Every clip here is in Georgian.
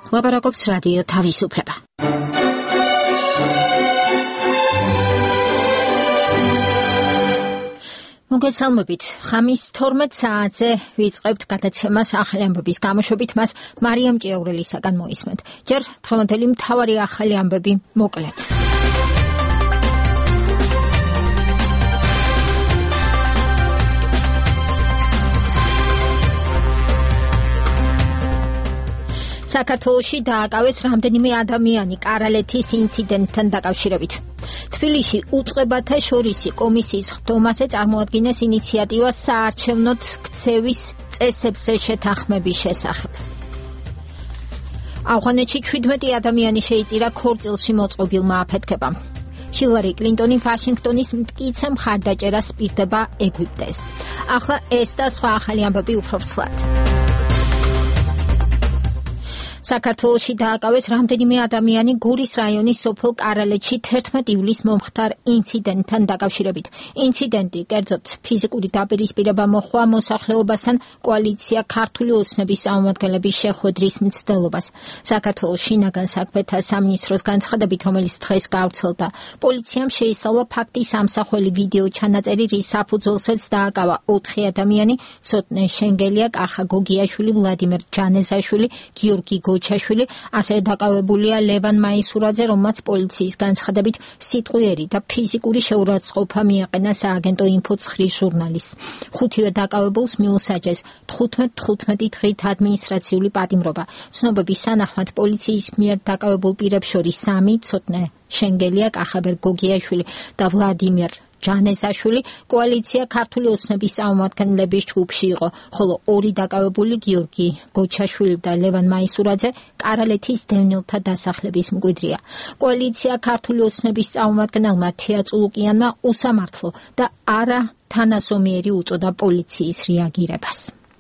ლაპარაკობს რადიო თავისუფლება. მოგესალმებით. ხამის 12 საათზე ვიწყებთ გადაცემას ახალი ამბების გამოშვებით, მას მარიამ ჭიაურელისაგან მოისმენთ. ჯერ დღევანდელი მთავარი ახალი ამბები მოკლედ. საქართველოში დააკავეს რამდენიმე ადამიანი კარალეთის ინციდენტთან დაკავშირებით. თბილისში უწყებათა შორისი კომისიის ხდომაზე წარმოადგინეს ინიციატივა საარჩევნოდ ქცევის წესებზე შეთანხმების შესახებ. ავღანეთში 17 ადამიანი შეიწირა ქორწილში მოწყობილმა აფეთქებამ. ჰილარი კლინტონი ვაშინგტონის მტკიცე მხარდაჭერას პირდება ეგვიპტეს. ახლა ეს და სხვა ახალი ამბები უფრო ვრცლად. საქართველოში დააკავეს რამდენიმე ადამიანი გურის რაიონის სოფელ კარალეთში 11 ივლისს მომხდარ ინციდენტთან დაკავშირებით. ინციდენტი კერძოდ ფიზიკური დაპირისპირება მოჰყვა მოსახლეობასთან კოალიცია ქართული ოცნების წარმომადგენლების შეხვედრის მცდელობას. საქართველოს შინაგან საქმეთა სამინისტროს განცხადებით, რომელიც დღეს გავრცელდა, პოლიციამ შეისწავლა ფაქტის ამსახველი ვიდეო ჩანაწერი, რის საფუძველზეც დააკავა 4 ადამიანი: ცოტნე შენგელია, კახა გოგიაშვილი, ვლადიმერ ჯანეზაშვილი, გიორგი გოჩაშვილი, ასევე დაკავებულია ლევან მაისურაძე, რომელმაც პოლიციის განცხადებით სიტყვიერი და ფიზიკური შეურაცხყოფა მიაყენა სააგენტო ინფო-9 ჟურნალისტს. ხუთივე დაკავებულს მიუსაჯეს 15 დღით ადმინისტრაციული პატიმრობა. ცნობების თანახმად პოლიციის მიერ დაკავებულ პირებს შორის 3, ცოტნე შენგელია, კახაბერ გოგიაშვილი და ვლადიმერ ჯანეზაშვილი კოალიცია ქართული ოცნების წარმომადგენლების ჯგუფში იყო, ხოლო 2 დაკავებული გიორგი გოჩაშვილი და ლევან მაისურაძე კარალეთის დევნილთა დასახლების მკვიდრია. კოალიცია ქართული ოცნების წარმომადგენელმა თეა წულუკიანმა უსამართლო და არა თანასომიერი უწოდა პოლიციის რეაგირებას.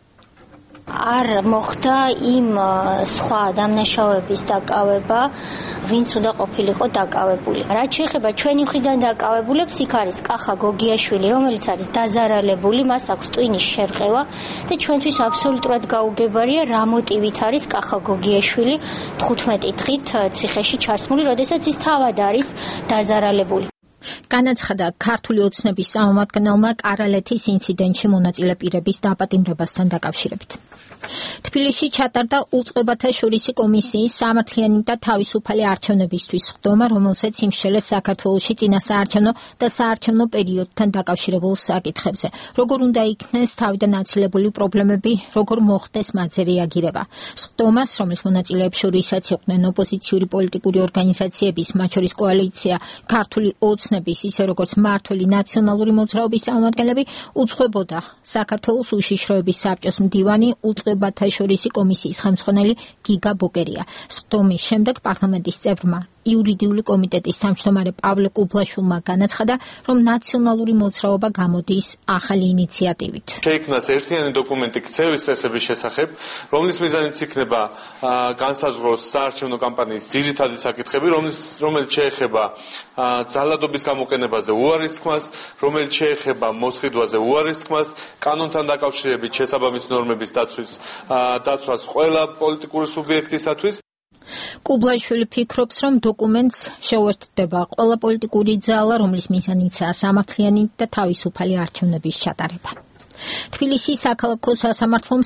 არ მოხდა იმ სხვა დამნაშავეების დაკავება, ვინც უნდა ყოფილიყო დაკავებული. რაც შეეხება ჩვენი მხრიდან დაკავებულებს, იქ არის კახა გოგიაშვილი, რომელიც არის დაზარალებული, მას აქვს ტვინის შერყევა და ჩვენთვის აბსოლუტურად გაუგებარია, რა მოტივით არის კახა გოგიაშვილი 15 დღით ციხეში ჩასმული, როდესაც ის თავად არის დაზარალებული. განაცხადა ქართული ოცნების წარმომადგენელმა კარალეთის ინციდენტში მონაწილე პირების დაპატიმრებასთან დაკავშირებით. თბილისში ჩატარდა უწყებათა შორისი კომისიის სამართლიანი და თავისუფალი არჩევნებისთვის ხდომა, რომელსაც იმსჯელეს საქართველოში წინასაარჩევნო და საარჩევნო პერიოდთან დაკავშირებულ საკითხებზე. როგორ უნდა იქნეს თავიდან აცილებული პრობლემები, როგორ მოხდეს მათზე რეაგირება. ხდომას, რომლის მონაწილეებს შორისაც იყვნენ ოპოზიციური პოლიტიკური ორგანიზაციების, მათ შორის კოალიცია ქართული ოცნების, ისე როგორც მმართველი ნაციონალური მოძრაობის წარმომადგენლები, უძღვებოდა საქართველოს უშიშროების საბჭოს მდივანი უწყებათა შორისი კომისიის ხელმძღვანელი გიგა ბოკერია. ხდომის შემდეგ პარლამენტის წევრმა იურიდიული კომიტეტის თავმჯდომარე პავლე კუბლაშვილმა განაცხადა, რომ ნაციონალური მოძრაობა გამოდის ახალი ინიციატივით. შეიქმნას ერთიანი დოკუმენტი ქცევის წესების შესახებ, რომლის მიზანიც იქნება განსაზღვროს საარჩევნო კამპანიის ძირითადი საკითხები, რომელიც შეეხება ძალადობის გამოყენებაზე უარის თქმას, რომელიც შეეხება მოსყიდვაზე უარის თქმას, კანონთან დაკავშირებით შესაბამის ნორმების დაცვას ყველა პოლიტიკური სუბიექტისათვის. კუბლაშვილი ფიქრობს, რომ დოკუმენტს შეუერთდება ყველა პოლიტიკური ძალა, რომლის მიზანიცაა სამართლიანი და თავისუფალი არჩევნების ჩატარება. თბილისის საქალაქო სასამართლომ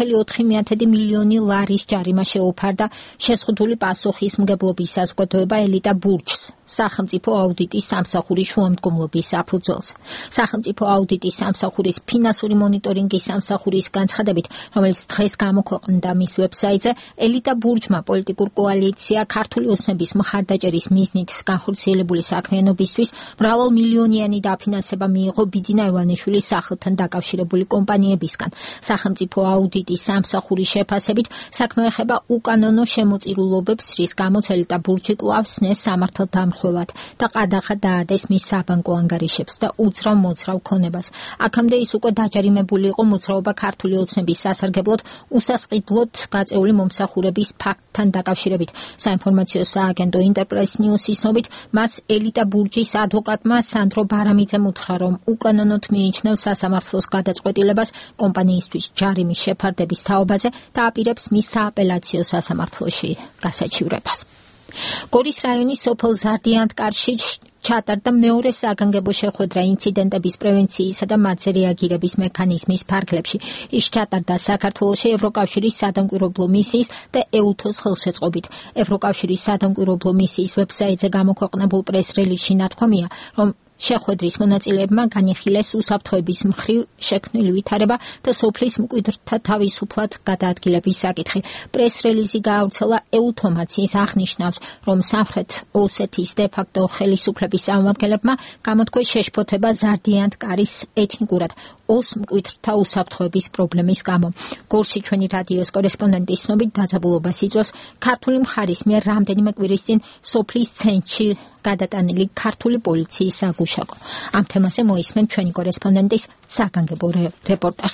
3.4 მილიონი ლარის ჯარიმა შეუფარდა შეზღუდული პასუხის მგებლობის საზოგადოება ელიტა ბურჯს სახელმწიფო აუდიტის სამსახურის შუამდგომლობის საფუძველზე. სახელმწიფო აუდიტის სამსახურის ფინანსური მონიტორინგის სამსახურის განცხადებით, რომელიც დღეს გამოქვეყნდა მის ვებსაიტზე, ელიტა ბურჯმა პოლიტიკურ კოალიცია ქართული ოცნების მხარდაჭერის მიზნით განხორციელებული საქმიანობისთვის მრავალმილიონიანი დაფინანსება მიიღო ბიძინა ივანიშვილის სახელთან დაკავშირებული კომპანიებისგან. სახელმწიფო აუდიტის სამსახურის შეფასებით, საქმე ეხება უკანონო შემოწირულობებს, რის გამოც ელიტა ბურჯი კვლავ სნეს სამართალდამხმარე ხვევად და ყადაღა დაადეს მის საბანკო ანგარიშებს და უძრავ-მოძრავ ქონებას. აქამდე ის უკვე დაჯერიმებული იყო მოძრაობა ქართული ოცნების სასარგებლოდ უსასყიდლოდ გაწეული მომსახურების ფაქტთან დაკავშირებით. საინფორმაციო სააგენტო ინტერპრეს ნიუსის ცნობით, მას ელიტა ბურჯის ადვოკატმა სანდრო ბარამიძემ უთხრა, რომ უკანონოდ მიიჩნევს სასამართლოს გადაწყვეტილებას კომპანიისთვის ჯარიმის შეფარდების თაობაზე და აპირებს მის სააპელაციო სასამართლოში გასაჩივრებას. გორის რაიონის სოფელ ზარდიანთკარში ჩატარდა მეორე საგანგებო შეხვედრა ინციდენტების პრევენციისა და მათზე რეაგირების მექანიზმის ფარგლებში. ის ჩატარდა საქართველოში ევროკავშირის სადამკვირვებლო მისიის და EUTHO-ს ხელშეწყობით. ევროკავშირის სადამკვირვებლო მისიის ვებსაიტზე გამოქვეყნებულ პრეს-რელიზში ნათქვამია, რომ შეხვედრის მონაწილეებმა განიხილეს უსაფრთხოების მხრივ შექმნილი ვითარება და სოფლის მკვიდრთა თავისუფლად გადაადგილების საკითხი. პრეს-რელიზი გაავრცელა EUTHO-მაც ის აღნიშნავს, რომ სამხრეთ ოსეთის დე-ფაქტო ხელისუფლების წარმომადგენლებმა გამოთქვეს შეშფოთება ზარდიანთკარის ეთნიკურად ოს მკვიდრთა უსაფრთხოების პრობლემის გამო. გორში ჩვენი რადიოს კორესპონდენტის ცნობით დაძაბულობას იწვევს ქართული მხარის მიერ რამდენიმე კვირის წინ სოფლის ცენტრში გადატანილი ქართული პოლიციის საგუშაგო. ამ თემაზე მოისმენთ ჩვენი კორესპონდენტის საგანგებო რეპორტაჟს.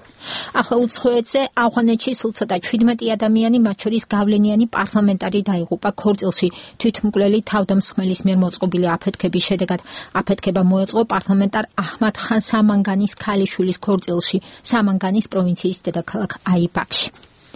ახლა უცხოეთზე ავღანეთში სულ ცოტა 17 ადამიანი, მათ შორის გავლენიანი პარლამენტარი დაიღუპა ქორწილში თვითმკვლელი თავდამსხმელის მიერ მოწყობილი აფეთქების შედეგად. აფეთქება მოეწყო პარლამენტარ აჰმად ხან სამანგანის ქალიშვილის ქორწილში სამანგანის პროვინციის დედაქალაქ აიბაქში.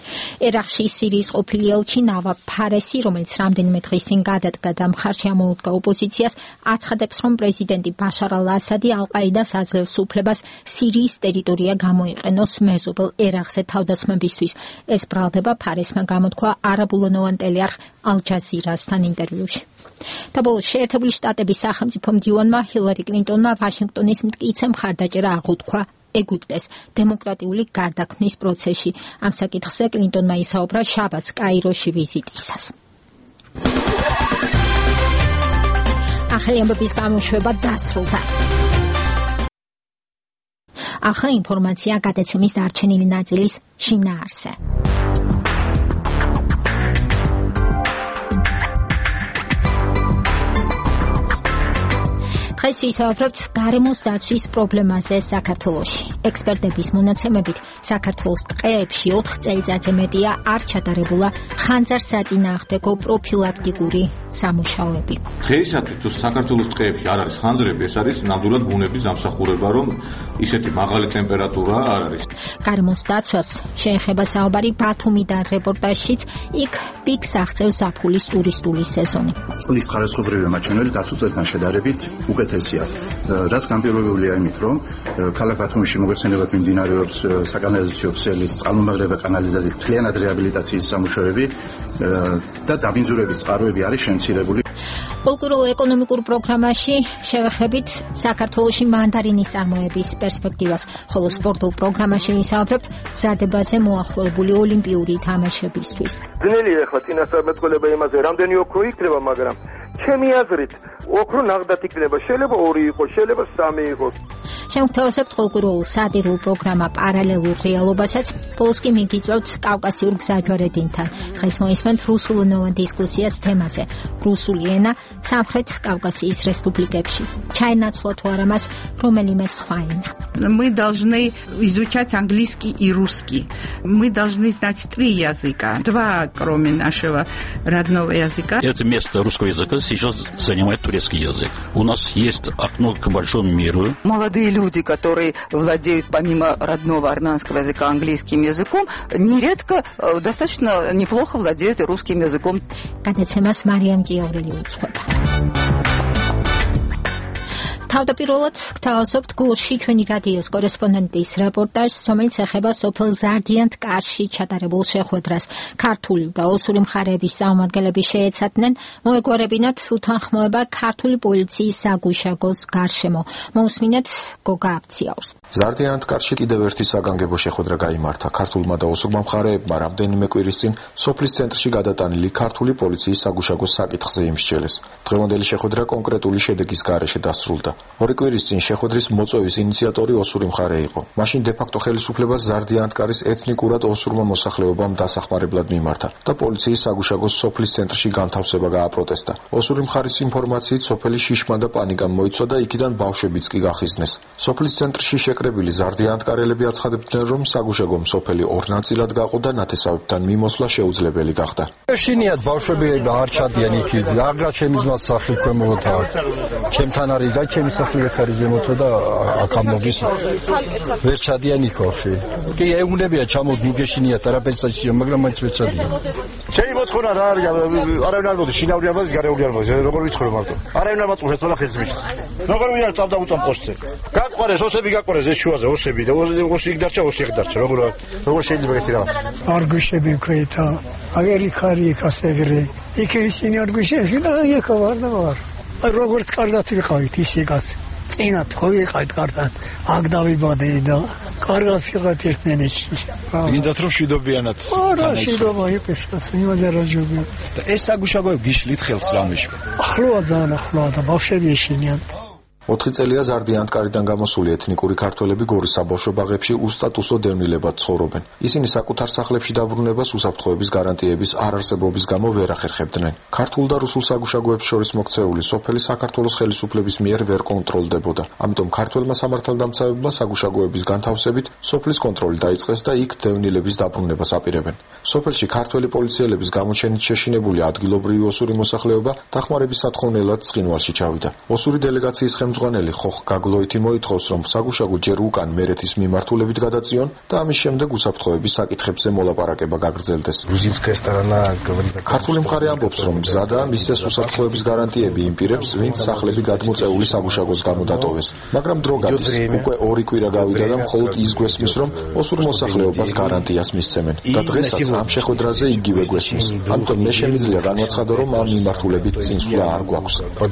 ერაყში სირიის ყოფილი ელჩი ნავა ფარესი, რომელიც რამდენიმე დღის წინ გადადგა და მხარში ამოუდგა ოპოზიციას, აცხადებს, რომ პრეზიდენტი ბაშარ ალ-ასადი ალ-ყაიდას აძლევს უფლებას სირიის ტერიტორია გამოიყენოს მეზობელ ერაყზე თავდასხმებისთვის. ეს ბრალდება ფარესმა გამოთქვა არაბულენოვან ტელეარხ ალ-ჯაზირასთან ინტერვიუში. და ბოლოს შეერთებული შტატების სახელმწიფო მდივანმა ჰილარი კლინტონმა ვაშინგტონის მტკიცე მხარდაჭერა აღუთქვა ეგვიპტეს დემოკრატიული გარდაქმნის პროცესში. ამ საკითხზე კლინტონმა ისაუბრა შაბათს კაიროში ვიზიტისას. ახალი ამბების გამოშვება დასრულდა. ახლა ინფორმაცია გადაცემის დარჩენილი ნაწილის შინაარსზე. დღეს ვისაუბრებთ გარემოს დაცვის პრობლემაზე საქართველოში. ექსპერტების მონაცემებით, საქართველოს ტყეებში 4 წელიწადზე მეტია არ ჩატარებულა ხანძარსაწინააღმდეგო პროფილაქტიკური სამუშაოები. დღეისათვის თუ საქართველოს ტყეებში არ არის ხანძრები, ეს არის ნამდვილად ბუნების დამსახურება, რომ ისეთი მაღალი ტემპერატურა არ არის. გარემოს დაცვას შეეხება საუბარი ბათუმიდან რეპორტაჟშიც, იქ პიკს აღწევს ზაფხულის ტურისტული სეზონი. წყლის ხარისხობრივი მაჩვენებელი დაცულ წელთან შედარებით უკეთესია. რაც განპირობებულია იმით, რომ ქალაქ ბათუმში მოგეხსენებათ მიმდინარეობს საკანალიზაციო ქსელის, წყალმომაღლება კანალიზაციის მთლიანად რეაბილიტაციის სამუშაოები და დაბინძურების წყაროები არის შემცირებული. პოლკურულ ეკონომიკურ პროგრამაში შევეხებით საქართველოში მანდარინის წარმოების პერსპექტივას, ხოლო სპორტულ პროგრამაში ვისაუბრებთ მზადებაზე მოახლოებული ოლიმპიური თამაშებისთვის. ძნელია ახლა წინასწარმეტყველება იმაზე, რამდენი ოქრო იქნება, მაგრამ ჩემი აზრით ოქრო ნაღდად იქნება, შეიძლება 2 იყოს, შეიძლება 3 იყოს. შევთავაზებთ პოლკურულ სადირულ პროგრამა პარალელურ რეალობასაც, ბოლოს კი მიგიწევთ კავკასიურ გზაჯვარედინთან. დღეს მოისმენთ რუსულენოვან დისკუსიას თემაზე. რუსული ენა სამხრეთ კავკასიის республикებში. ჩაენაცვლა თუ არა მას რომელიმე სხვა ენა. Мы должны изучать английский и русский. Мы должны знать 3 языка. 2, кроме нашего родного языка. Это место русского языка сейчас занимает турецкий язык. У нас есть окно к большому миру. Молодые люди, которые владеют помимо родного армянского языка английским языком, нередко достаточно неплохо владеют и русским языком. გადაცემას მარიამ გიავრელი უძღვება. თავდაპირველად გთავაზობთ გორში ჩვენი რადიოს კორესპონდენტის რეპორტაჟს, რომელიც ეხება სოფელ ზარდიანთკარში ჩატარებულ შეხვედრას. ქართული და ოსური მხარეების წარმომადგენლები შეეცადნენ მოეგვარებინათ უთანხმოება ქართული პოლიციის საგუშაგოს გარშემო. მოусმინეთ გოგა აფციაურს. ზარდიანთკარში კიდევ ერთი საგანგებო შეხვედრა გაიმართა. ქართულმა და ოსურმა მხარეებმა რამდენიმე კვირის წინ სოფლის ცენტრში გადატანილი ქართული პოლიციის საგუშაგოს საკითხზე იმსჯელეს. დღევანდელი შეხვედრა კონკრეტული შედეგის გარეშე დასრულდა. ორი კვირის წინ შეხვედრის მოწვევის ინიციატორი ოსური მხარე იყო. მაშინ დე-ფაქტო ხელისუფლებას ზარდიანტკარის ეთნიკურად ოსურმა მოსახლეობამ დასახმარებლად მიმართა და პოლიციის საგუშაგოს სოფლის ცენტრში განთავსება გააპროტესტა. ოსური მხარის ინფორმაციით სოფელი შიშმა და პანიკამ მოიცვა და იქიდან ბავშვებიც კი გახიზნეს. სოფლის ცენტრში შეკრებილი ზარდიანტკარელები აცხადებდნენ, რომ საგუშაგომ სოფელი ორ ნაწილად გაყო და ნათესავებთან მიმოსვლა შეუძლებელი გახდა. შინიათ ბავშვები არ ჩადიან იქ, აგრა ჩემი ძმას სახლი ქვემოთა. ჩემთან არის და ჩემი სახლი ხარი ზემოთა და აქ ამოდის. ვერ ჩადიან იქ ხალხი. კი ეუნებია ჩამოდი გეშინიათ არაფერსაც, მაგრამ მაინც ვერ ჩადიან. ჩემი მოთხოვნა რა არის? არავინ არ მოდის, შინაური არ მოდის, გარეული არ მოდის. როგორ ვიცხოვრო მარტო? არავინ არ მაწუხებს ყველა ხელს მის. როგორ ვიარ წავდამუტან პოსტზე. გაყვარეს ოსები გაყვარეს ეს შუაზე ოსები და ოსი იქ დარჩა ოსი იქ დარჩა. როგორ შეიძლება ეგეთი რაღაც? არ გუშები ქეთა. აგერი ხარი ხასეგრე. იქ ისინი არ გუშები და იქ ვარ და ვარ. როგორც კარგად ვიყავით ისე გას. წინათ ხო ვიყავით კარგად. აქ დავიბადე და კარგად ვიყავით ერთმანეთში. გინდათ რომ შვიდობიანად. არა, შვიდობა იყოს, იმაზე რა ჯობია. ეს საგუშაგოები გიშლით ხელს რამეში. ახლოა ძალიან ახლოა და ბავშვები ეშინიან. 4 წელია ზარდიანტკარიდან გამოსული ეთნიკური ქართველები გორის საბავშვო ბაღებში უსტატუსო დევნილებად ცხოვრობენ. ისინი საკუთარ სახლებში დაბრუნებას უსაფრთხოების გარანტიების არარსებობის გამო ვერ ახერხებდნენ. ქართულ და რუსულ საგუშაგოებს შორის მოქცეული სოფელი საქართველოს ხელისუფლების მიერ ვერ კონტროლდებოდა. ამიტომ ქართველმა სამართალდამცავებმა საგუშაგოების განთავსებით სოფლის კონტროლი დაიწყეს და იქ დევნილების დაბრუნებას აპირებენ. სოფელში ქართველი პოლიციელების გამოჩენით შეშინებული ადგილობრივი ოსური მოსახლეობა დახმარების სათხოვნელად ცხინვალში ჩავიდა. ოსური დელეგაციის ხელმძღვანელი ხოხ გაგლოითი მოითხოვს, რომ საგუშაგო ჯერ უკან მერეთის მიმართულებით გადაწიონ და ამის შემდეგ უსაფრთხოების საკითხებზე მოლაპარაკება გაგრძელდეს. ქართული მხარე ამბობს, რომ მზადაა მისცეს უსაფრთხოების გარანტიები იმ პირებს, ვინც სახლები გადმოწეული საგუშაგოს გამო დატოვეს. მაგრამ დრო გადის, უკვე 2 კვირა გავიდა და მხოლოდ ის გვესმის, რომ ოსურ მოსახლეობას გარანტიას მისცემენ. და დღესაც ამ შეხვედრაზე იგივე გვესმის. ამიტომ მე შემიძლია განვაცხადო, რომ ამ მიმართულებით წინსვლა არ გვაქვს.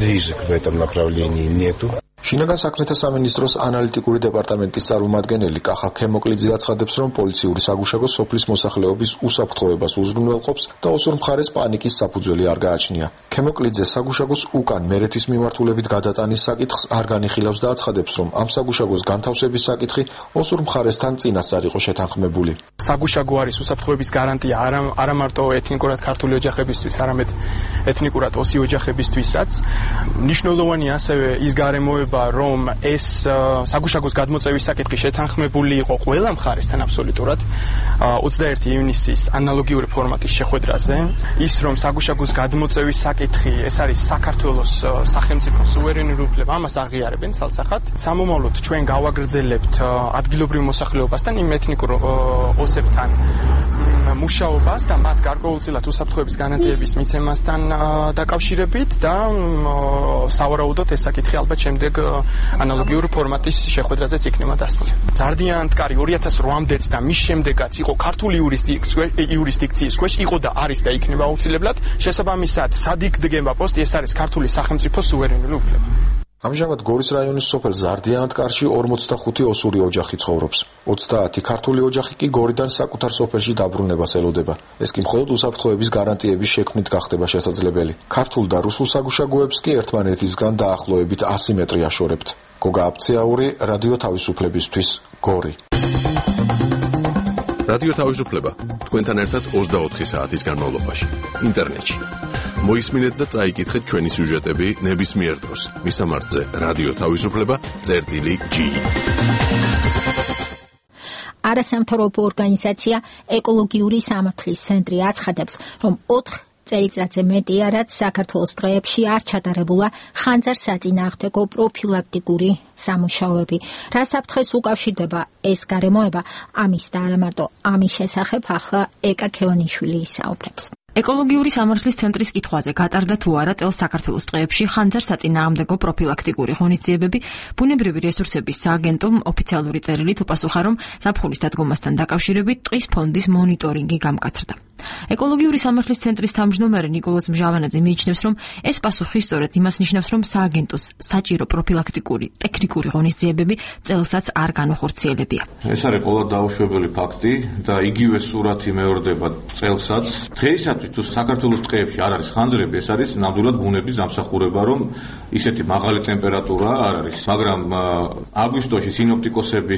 შინაგან საქმეთა სამინისტროს ანალიტიკური დეპარტამენტის წარმომადგენელი კახა ქემოკლიძე აცხადებს, რომ პოლიციური საგუშაგო სოფლის მოსახლეობის უსაფრთხოებას უზრუნველყოფს და ოსურ მხარეს პანიკის საფუძველი არ გააჩნია. ქემოკლიძე საგუშაგოს უკან მერეთის მიმართულებით გადატანის საკითხს არ განიხილავს და აცხადებს, რომ ამ საგუშაგოს განთავსების საკითხი ოსურ მხარესთან წინასწარ იყო შეთანხმებული. საგუშაგო არის უსაფრთხოების გარანტია არა მარტო ეთნიკურად ქართული ოჯახებისთვის, არამედ ეთნიკურად ოსი ოჯახებისთვისაც. მნიშვნელოვანია ასევე ის გარემოება, რომ ეს საგუშაგოს გადმოწევის საკითხი შეთანხმებული იყო ყველა მხარესთან აბსოლუტურად 21 ივნისის ანალოგიური ფორმატის შეხვედრაზე. ის რომ საგუშაგოს გადმოწევის საკითხი ეს არის საქართველოს სახელმწიფო სუვერენული უფლება, ამას აღიარებენ ცალსახად. სამომავლოდ ჩვენ გავაგრძელებთ ადგილობრივ მოსახლეობასთან იმ ეთნიკურ ოსებთან მუშაობას და მათ გარკვეულწილად უსაფრთხოების გარანტიების მიცემასთან დაკავშირებით და სავარაუდოდ ეს საკითხი ალბათ შემდეგ ანალოგიური ფორმატის შეხვედრაზეც იქნება დასმული. ზარდიანტკარი 2008-დეც და მის შემდეგაც იყო ქართული იურისდიქციის ქვეშ, იყო და არის და იქნება აუცილებლად. შესაბამისად, სადიდგება პოსტი, ეს არის ქართული სახელმწიფო სუვერენული უფლება. ამჟამად გორის რაიონის სოფელ ზარდიანტკარში 45 ოსური ოჯახი ცხოვრობს. 30 ქართული ოჯახი კი გორიდან საკუთარ სოფელში დაბრუნებას ელოდება. ეს კი მხოლოდ უსაფრთხოების გარანტიების შექმნით გახდება შესაძლებელი. ქართულ და რუსულ საგუშაგოებს კი ერთმანეთისგან დაახლოებით ასიმეტრია შორებთ. გოგა აფციაური, რადიო თავისუფლებისთვის, გორი. რადიო თავისუფლება თქვენთან ერთად 24 საათის განმავლობაში ინტერნეტში. მოისმინეთ და წაიკითხეთ ჩვენი სიუჟეტები ნებისმიერ დროს. მისამართზე რადიო თავისუფლება.gi. არასამთავრობო ორგანიზაცია ეკოლოგიური სამართლის ცენტრი აცხადებს, რომ 4 წელიწადზე მეტია, რაც საქართველოს დღეებში არ ჩატარებულა ხანძარ-საწინააღმდეგო პროფილაქტიკური სამუშაოები. რა საფრთხეს უკავშირდება ეს გარემოება, ამის და არა მარტო ამის შესახებ ახლა ეკა ქევანიშვილი ისაუბრებს. ეკოლოგიური სამართლის ცენტრის კითხვაზე გატარდა თუ არა წელს საქართველოს დღეებში ხანძარ-საწინააღმდეგო პროფილაქტიკური ღონისძიებები, ბუნებრივი რესურსების სააგენტომ ოფიციალური წერილით უპასუხა, რომ ზაფხულის დადგომასთან დაკავშირებით ტყის ფონდის მონიტორინგი გამკაცრდა. ეკოლოგიური სამართლის ცენტრის თავმჯდომარე ნიკოლოზ მჟავანაძე მიიჩნევს, რომ ეს პასუხი სწორედ იმას ნიშნავს, რომ სააგენტოს საჭირო პროფილაქტიკური ტექნიკური ღონისძიებები წელსაც არ განუხორციელებია. ეს არის ყველა დაუშვებელი ფაქტი და იგივე სურათი მეორდება წელსაც. დღეისათვის მიხედვით, თუ საქართველოს ტყეებში არ არის ხანძრები, ეს არის ნამდვილად ბუნების დამსახურება, რომ ისეთი მაღალი ტემპერატურა არ არის. მაგრამ აგვისტოში სინოპტიკოსების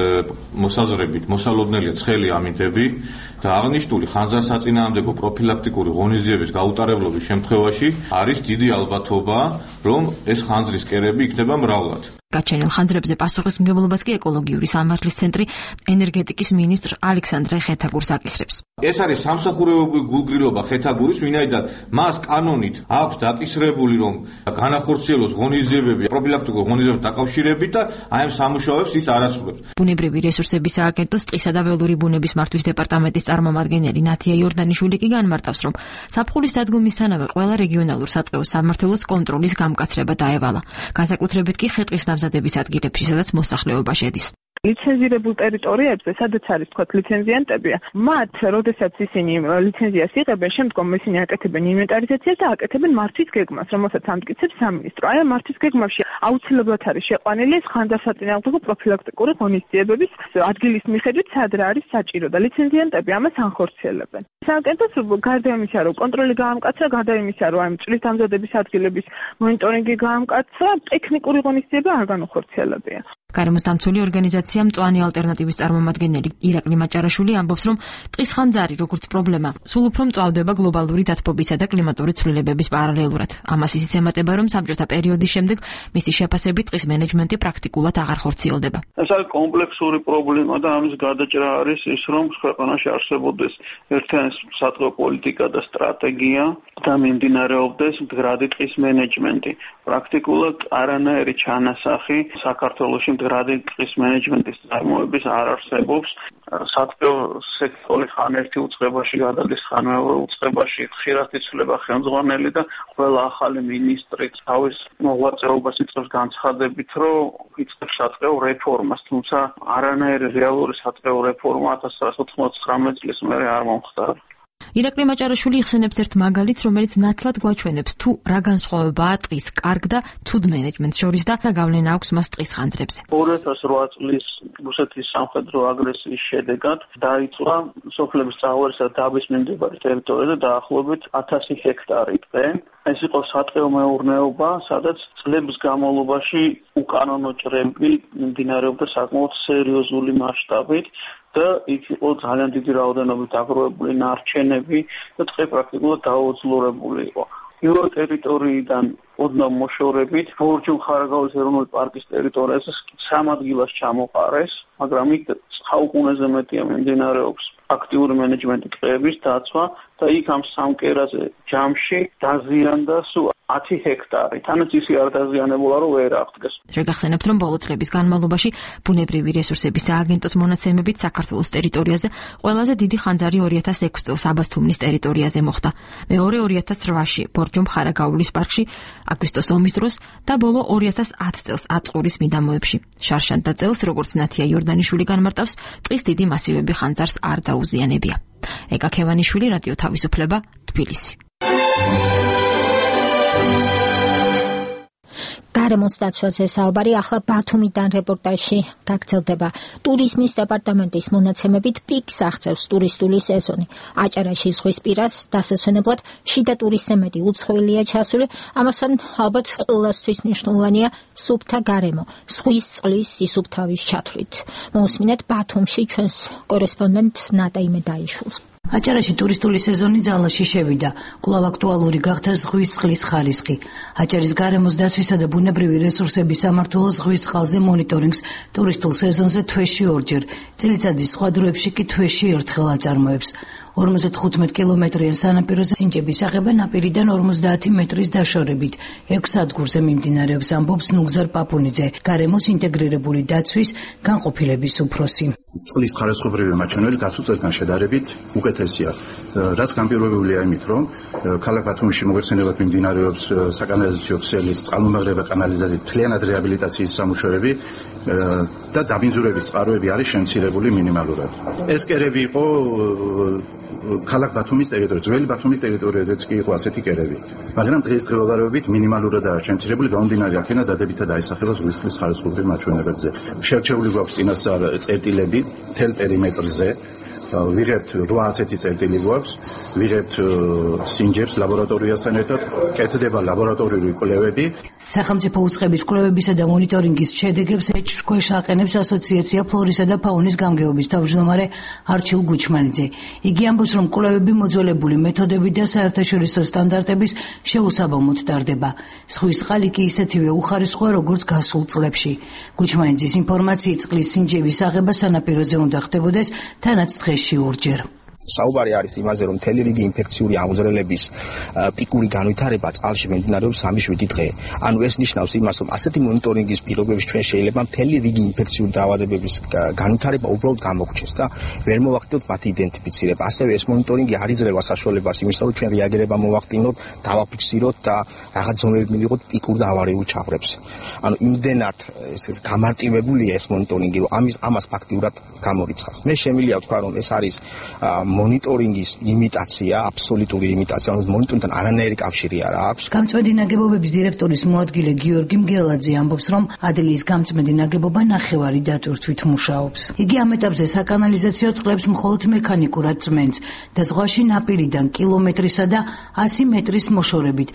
მოსაზრებით მოსალოდნელია ცხელი ამინდები და აღნიშნული ხანძარსაწინააღმდეგო პროფილაქტიკური ღონისძიების გაუტარებლობის შემთხვევაში არის დიდი ალბათობა, რომ ეს ხანძრის კერები იქნება მრავლად. გაჩენილ ხანძრებზე პასუხისმგებლობას კი ეკოლოგიური სამართლის ცენტრი ენერგეტიკის მინისტრ ალექსანდრე ხეთაგურს აკისრებს. ეს არის სამსახურებრივი გულგრილობა ხეთაგურის, ვინაიდან მას კანონით აქვს დაკისრებული, რომ განახორციელოს ღონისძიებები პროფილაქტიკურ ღონისძიებებთან დაკავშირებით და აი ამ სამუშაოებს ის არ ასრულებს. ბუნებრივი რესურსების სააგენტოს ტყისა და ველური ბუნების მართვის დეპარტამენტის წარმომადგენელი ნათია იორდანიშვილი კი განმარტავს, რომ საფხულის დადგომისთანავე ყველა რეგიონალურ სატყეო სამმართველოს კონტროლის გამკაცრება დაევალა. განსაკუთრებით კი ხე-ტყის დამზადების ადგილებში, სადაც მოსახლეობა შედის. ლიცენზირებულ ტერიტორიებზე, სადაც არის თქვა ლიცენზიანტები, მათ, როდესაც ისინი ლიცენზიას იღებენ, შემდგომ ისინი აკეთებენ ინვენტარიზაციას და აკეთებენ მართვის გეგმას, რომელსაც ამტკიცებს სამინისტრო. აი ამ მართვის გეგმაში აუცილებლად არის შეყვანილი ეს ხანძარსაწინააღმდეგო პროფილაქტიკური ღონისძიებების ადგილის მიხედვით, სად რა არის საჭირო და ლიცენზიანტები ამას ანხორციელებენ. სააგენტოს გარდა იმისა, რომ კონტროლი გაამკაცრა, გარდა იმისა, რომ აი მწვრის დამზადების ადგილების მონიტორინგი გაამკაცრა, ტექნიკური ღონისძიება არ განახორციელებია. გარემოს დამცველი ორგანიზაცია მწვანე ალტერნატივის წარმომადგენელი ირაკლი მაჭარაშვილი ამბობს, რომ ტყის ხანძარი, როგორც პრობლემა, სულ უფრო მწვავდება გლობალური დათბობისა და კლიმატური ცვლილებების პარალელურად. ამას ისიც ემატება, რომ საბჭოთა პერიოდის შემდეგ მისი შეფასებით ტყის მენეჯმენტი პრაქტიკულად აღარ ხორციელდება. ეს არის კომპლექსური პრობლემა და ამის გადაჭრა არის ის, რომ ქვეყანაში არსებობდეს ერთიანი სატყეო პოლიტიკა და სტრატეგია და მიმდინარეობდეს მდგრადი ტყის მენეჯმენტი. პრაქტიკულად არანაირი ჩანასახი საქართველოში მდგრადი ტყის მენეჯმენტის წარმოების არ არსებობს. სატყეო სექტორი ხან ერთი უწყებაში გადადის, ხან მეორე უწყებაში, ხშირად იცვლება ხელმძღვანელი და ყველა ახალი მინისტრი თავის მოღვაწეობას იწყებს განცხადებით, რომ იწყებს სატყეო რეფორმას, თუმცა არანაირი რეალური სატყეო რეფორმა 1999 წლის მერე არ მომხდარა. ირაკლი მაჭარაშვილი იხსენებს ერთ მაგალითს, რომელიც ნათლად გვაჩვენებს, თუ რა განსხვავებაა ტყის კარგ და ცუდ მენეჯმენტს შორის და რა გავლენა აქვს მას ტყის ხანძრებზე. 2008 წლის რუსეთის სამხედრო აგრესიის შედეგად დაიწყო სოფლების წაღვერსა დაბის მიმდებარე ტერიტორიაზე დაახლოებით 1000 ჰექტარი ტყე. ეს იყო სატყეო მეურნეობა, სადაც წლების განმავლობაში უკანონო ჭრები მიმდინარეობდა საკმაოდ სერიოზული მასშტაბით და იქ იყო ძალიან დიდი რაოდენობით აგროვებული ნარჩენები და ტყე პრაქტიკულად დაუძლურებული იყო. პირველ ტერიტორიიდან ოდნავ მოშორებით ბორჯომ-ხარაგაულის ეროვნული პარკის ტერიტორიაზე 3 ადგილას ჩამოყარეს, მაგრამ იქ საუკუნეზე მეტია მიმდინარეობს აქტიური მენეჯმენტი ტყეების დაცვა და იქ ამ სამკერაზე ჯამში დაზიანდა სულ 10 ჰექტარი. თანაც ისე არ დაზიანებულა, რომ ვერ აღდგეს. შეგახსენებთ, რომ ბოლო წლების განმავლობაში ბუნებრივი რესურსების სააგენტოს მონაცემებით საქართველოს ტერიტორიაზე ყველაზე დიდი ხანძარი 2006 წელს აბასთუმნის ტერიტორიაზე მოხდა. მეორე 2008-ში ბორჯომ-ხარაგაულის პარკში აგვისტოს ომის დროს და ბოლო 2010 წელს აწყურის მიდამოებში. შარშანთა წელს, როგორც ნათია იორდანიშვილი განმარტავს, ტყის დიდი მასივები ხანძარს არ დაუზიანებია. ეკა ქევანიშვილი, რადიო თავისუფლება, თბილისი. გარემოს დაცვაზე საუბარი ახლა ბათუმიდან რეპორტაჟში გაგრძელდება. ტურიზმის დეპარტამენტის მონაცემებით პიკს აღწევს ტურისტული სეზონი. აჭარაში ზღვის პირას დასასვენებლად შიდა ტურისტები უცხოელია ჩასული, ამასთან ალბათ ყველასთვის მნიშვნელოვანია სუფთა გარემო, ზღვის წყლის სისუფთავის ჩათვლით. მოусმინეთ ბათუმში ჩვენს კორესპონდენტ ნატა იმედაიშვილს. აჭარაში ტურისტული სეზონი ძალაში შევიდა. კვლავ აქტუალური გახდა ზღვის წყლის ხარისხი. აჭარის გარემოს დაცვისა და ბუნებრივი რესურსების სამმართველოს ზღვის წყალზე მონიტორინგს ტურისტულ სეზონზე თვეში 2-ჯერ, წელიწადის სხვა დროებში კი თვეში 1-ხელ აწარმოებს. 55 კილომეტრიან სანაპიროზე სინჭების აღება ნაპირიდან 50 მეტრის დაშორებით. 6 სადგურზე მიმდინარეობს, ამბობს ნუგზარ პაპუნიძე, გარემოს ინტეგრირებული დაცვის განყოფილების უფროსი. წყლის ხარისხობრივი მაჩვენებელი გასულ წელთან შედარებით უკეთესია. რაც განპირობებულია იმით, რომ ქალაქ ბათუმში მოხერხებულად მიმდინარეობს საკანალიზაციო ქსელის, წყალმომაღლება კანალიზაციის მთლიანად რეაბილიტაციის სამუშაოები და დაბინძურების წყაროები არის შემცირებული მინიმალურად. ეს კერები იყო ქალაქ ბათუმის ტერიტორიაზე, ძველი ბათუმის ტერიტორიაზეც კი იყო ასეთი კერები. მაგრამ დღესდღეობით მინიმალურად არის შემცირებული, გამომდინარე აქედან დადებითად აისახება ზღვის წყლის ხარისხობრივ მაჩვენებელზე. შერჩეული გვაქვს წინასწარ წერტილები მთელ პერიმეტრზე. ვიღებთ 800 წერტილი გვაქვს, ვიღებთ სინჯებს ლაბორატორიასთან ერთად, კეთდება ლაბორატორიული კვლევები. სახელმწიფო უწყების კვლევებისა და მონიტორინგის შედეგებს ეჭვქვეშ აყენებს ასოციაცია ფლორისა და ფაუნის გამგეობის თავმჯდომარე არჩილ გუჩმანიძე. იგი ამბობს, რომ კვლევები მოძველებული მეთოდები და საერთაშორისო სტანდარტების შეუსაბამოდ ტარდება. ზღვის წყალი კი ისეთივე უხარისხოა, როგორც გასულ წლებში. გუჩმანიძის ინფორმაციით, წყლის სინჯების აღება სანაპიროზე უნდა ხდებოდეს თანაც დღეში ორჯერ. საუბარი არის იმაზე, რომ მთელი რიგი ინფექციური ამოძრელების პიკური განვითარება წყალში მიმდინარეობს 3-7 დღე. ანუ ეს ნიშნავს იმას, რომ ასეთი მონიტორინგის პირობებში ჩვენ შეიძლება მთელი რიგი ინფექციური დაავადებების განვითარება უბრალოდ გამოგვჩეს და ვერ მოვახდინოთ მათი იდენტიფიცირება. ასევე ეს მონიტორინგი არ იძლევა საშუალებას იმისა, რომ ჩვენ რეაგირება მოვახდინოთ, დავაფიქსიროთ და რაღაც ზომები მივიღოთ პიკურ და ავარიულ ჩაღვრებს. ანუ იმდენად ეს გამარტივებულია ეს მონიტორინგი, რომ ამას ფაქტიურად გამორიცხავს. მე შემიძლია ვთქვა, რომ ეს არის მონიტორინგის იმიტაცია, აბსოლუტური იმიტაცია, რომელიც მონიტორინგთან არანაირი კავშირი არ აქვს. გამწმენდი ნაგებობების დირექტორის მოადგილე გიორგი მგელაძე ამბობს, რომ ადლიის გამწმენდი ნაგებობა ნახევარი დატვირთვით მუშაობს. იგი ამ ეტაპზე საკანალიზაციო წყლებს მხოლოდ მექანიკურად წმენს და ზღვაში ნაპირიდან კილომეტრისა და 100 მეტრის მოშორებით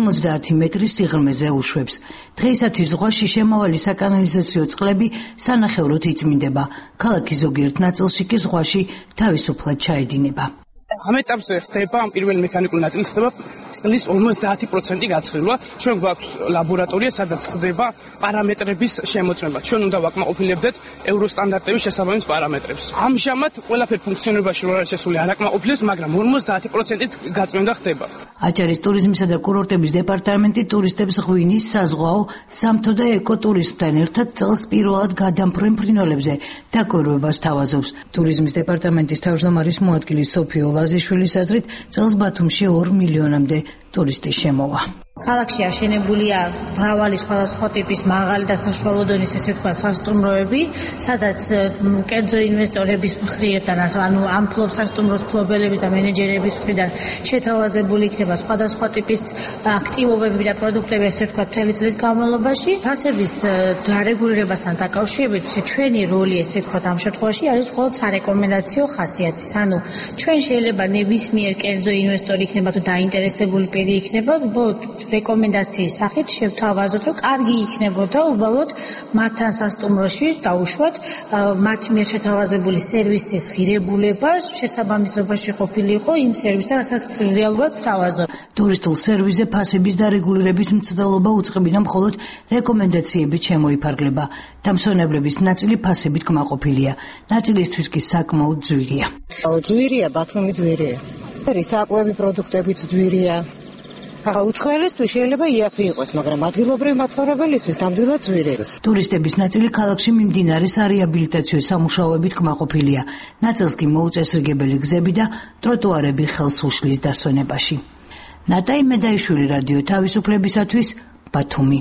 50 მეტრის სიღრმეზე უშვებს. დღეისათვის ზღვაში შემავალი საკანალიზაციო წყლები სანახევროდ იწმინდება. ქალაქის ზოგიერთ ნაწილში კი ზღვაში თავისუფლად ჩაედინება. ამ ეტაპზე ხდება ამ პირველ მექანიკურ ნაწილში ხდება წყლის 50% გაცხრილვა. ჩვენ გვაქვს ლაბორატორია, სადაც ხდება პარამეტრების შემოწმება. ჩვენ უნდა ვაკმაყოფილებდეთ ევროსტანდარტების შესაბამის პარამეტრებს. ამჟამად ყველაფერი ფუნქციონირებაში არ არის შესული, არ აკმაყოფილებს, მაგრამ 50%-ით გაწმენდა ხდება. აჭარის ტურიზმისა და კურორტების დეპარტამენტი ტურისტებს ღვინის, საზღვაო, სამთო და ეკოტურიზმთან ერთად წელს პირველად გადამფრენ ფრინველებზე დაკვირვებას თავაზობს. ტურიზმის დეპარტამენტის თავმჯდომარის მოადგილის სოფიო ლაზიშვილის აზრით, წელს ბათუმში 2 მილიონამდე ტურისტი შემოვა. ქალაქში აშენებულია მრავალი სხვადასხვა ტიპის მაღალი და საშუალო დონის ესე ვთქვათ სასტუმროები, სადაც კერძო ინვესტორების მხრიდან, ანუ ამ სასტუმროს მფლობელები და მენეჯერების მხრიდან შეთავაზებული იქნება სხვადასხვა ტიპის აქტივობები და პროდუქტები, ესე ვთქვათ, მთელი წლის განმავლობაში. ფასების დარეგულირებასთან დაკავშირებით ჩვენი როლი, ესე ვთქვათ, ამ შემთხვევაში არის მხოლოდ სარეკომენდაციო ხასიათის. ანუ ჩვენ შეიძლება ნებისმიერ კერძო ინვესტორი იქნება თუ დაინტერესებული პირი იქნება, რეკომენდაციის სახით შევთავაზოთ, რომ კარგი იქნებოდა უბრალოდ მათთან სასტუმროში დაუშვათ მათი მიერ შეთავაზებული სერვისის ღირებულება შესაბამისობაში ყოფილიყო იმ სერვისთან, რასაც რეალურად თავაზობ. ტურისტულ სერვისზე ფასების დარეგულირების მცდელობა უწყებინა მხოლოდ რეკომენდაციებით შემოიფარგლება. დამსვენებლების ნაწილი ფასებით კმაყოფილია, ნაწილისთვის კი საკმაოდ ძვირია. ძვირია, ბათუმი ძვირია. საკვები პროდუქტებიც ძვირია. უცხოელისთვის შეიძლება იაფი იყოს, მაგრამ ადგილობრივ მაცხოვრებელისთვის ნამდვილად ძვირია. ტურისტების ნაწილი ქალაქში მიმდინარე სარეაბილიტაციო სამუშაოებით კმაყოფილია. ნაწილს კი მოუწესრიგებელი გზები და ტროტუარები ხელს უშლის დასვენებაში. ნატაი მედაიშვილი, რადიო თავისუფლებისათვის, ბათუმი.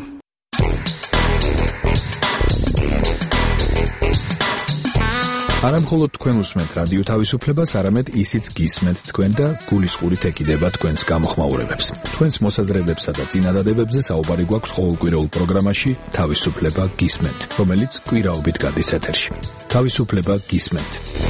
არა მხოლოდ თქვენ უსმენთ რადიო თავისუფლებას, არამედ ისიც გისმენთ თქვენ და გულისყურით ეკიდება თქვენს გამოხმაურებებს. თქვენს მოსაზრებებსა და წინადადებებზე საუბარი გვაქვს ყოველკვირეულ პროგრამაში თავისუფლება გისმენთ, რომელიც კვირაობით გადის ეთერში. თავისუფლება გისმენთ.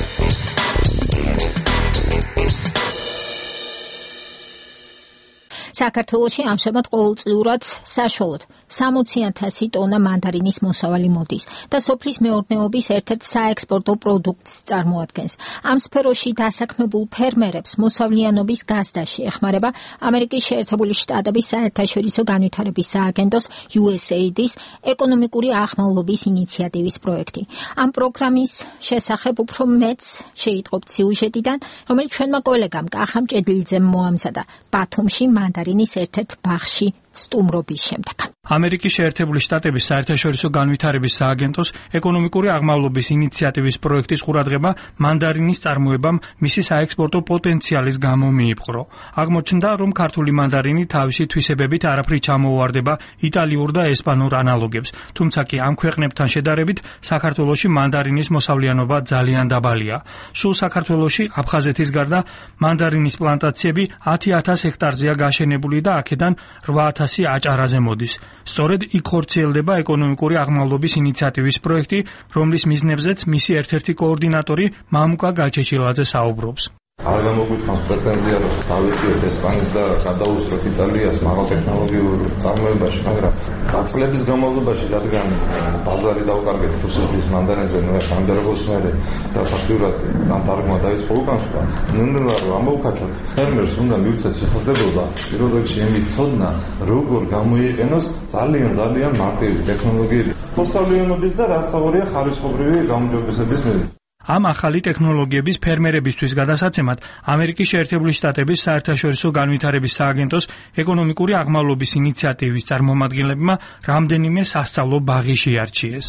საქართველოში ამჟამად ყოველწლიურად საშუალოდ 60,000 ტონა მანდარინის მოსავალი მოდის და სოფლის მეურნეობის ერთ-ერთ საექსპორტო პროდუქტს წარმოადგენს. ამ სფეროში დასაქმებულ ფერმერებს მოსავლიანობის გაზდაში ეხმარება ამერიკის შეერთებული შტატების საერთაშორისო განვითარების სააგენტოს USAID-ის ეკონომიკური აღმავლობის ინიციატივის პროექტი. ამ პროგრამის შესახებ უფრო მეტს შეიტყობთ სიუჟეტიდან, რომელიც ჩვენმა კოლეგამ კახა მჭედლიძემ მოამზადა ბათუმში მანდარინის ერთ-ერთ ბაღში სტუმრობის შემდეგ. ამერიკის შეერთებული შტატების საერთაშორისო განვითარების სააგენტოს ეკონომიკური აღმავლობის ინიციატივის პროექტის ყურადღება მანდარინის წარმოებამ მისი საექსპორტო პოტენციალის გამო მიიპყრო. აღმოჩნდა, რომ ქართული მანდარინი თავისი თვისებებით არაფრით ჩამოუვარდება იტალიურ და ესპანურ ანალოგებს, თუმცა კი ამ ქვეყნებთან შედარებით საქართველოში მანდარინის მოსავლიანობა ძალიან დაბალია. სულ საქართველოში აფხაზეთის გარდა მანდარინის პლანტაციები 10,000 ჰექტარზეა გაშენებული და აქედან 8,000 1000 აჭარაზე მოდის. სწორედ იქ ხორციელდება ეკონომიკური აღმავლობის ინიციატივის პროექტი, რომლის მიზნებზეც მისი ერთ-ერთი კოორდინატორი მამუკა გაჩეჩილაძე საუბრობს. არ გამოგვიყვანს პრეტენზია, რომ დავიწყოთ ესპანეთს და გადავუსწროთ იტალიას მაღალ ტექნოლოგიურ წარმოებაში, მაგრამ წლების განმავლობაში, რადგან ბაზარი დავკარგეთ რუსეთის მანდარინზე, სამდერგოს მერე და ფაქტურად ამ თარგმნა დაიწყო უკანსკვა, ნუნდელა რომ ამოვკაჩოთ, ფერმერს უნდა მივცეთ შესაძლებლობა პირველ რიგში იმის ცოდნა, როგორ გამოიყენოს ძალიან მარტივი ტექნოლოგიები, მოსავლიანობის და რაც აღორია ხარისხობრივი გაუმჯობესების მიზნით. ამ ახალი ტექნოლოგიების ფერმერებისთვის გადასაცემად ამერიკის შეერთებული შტატების საერთაშორისო განვითარების სააგენტოს ეკონომიკური აღმავლობის ინიციატივის წარმომადგენლებმა რამდენიმე სასწავლო ბაღი შეარჩიეს.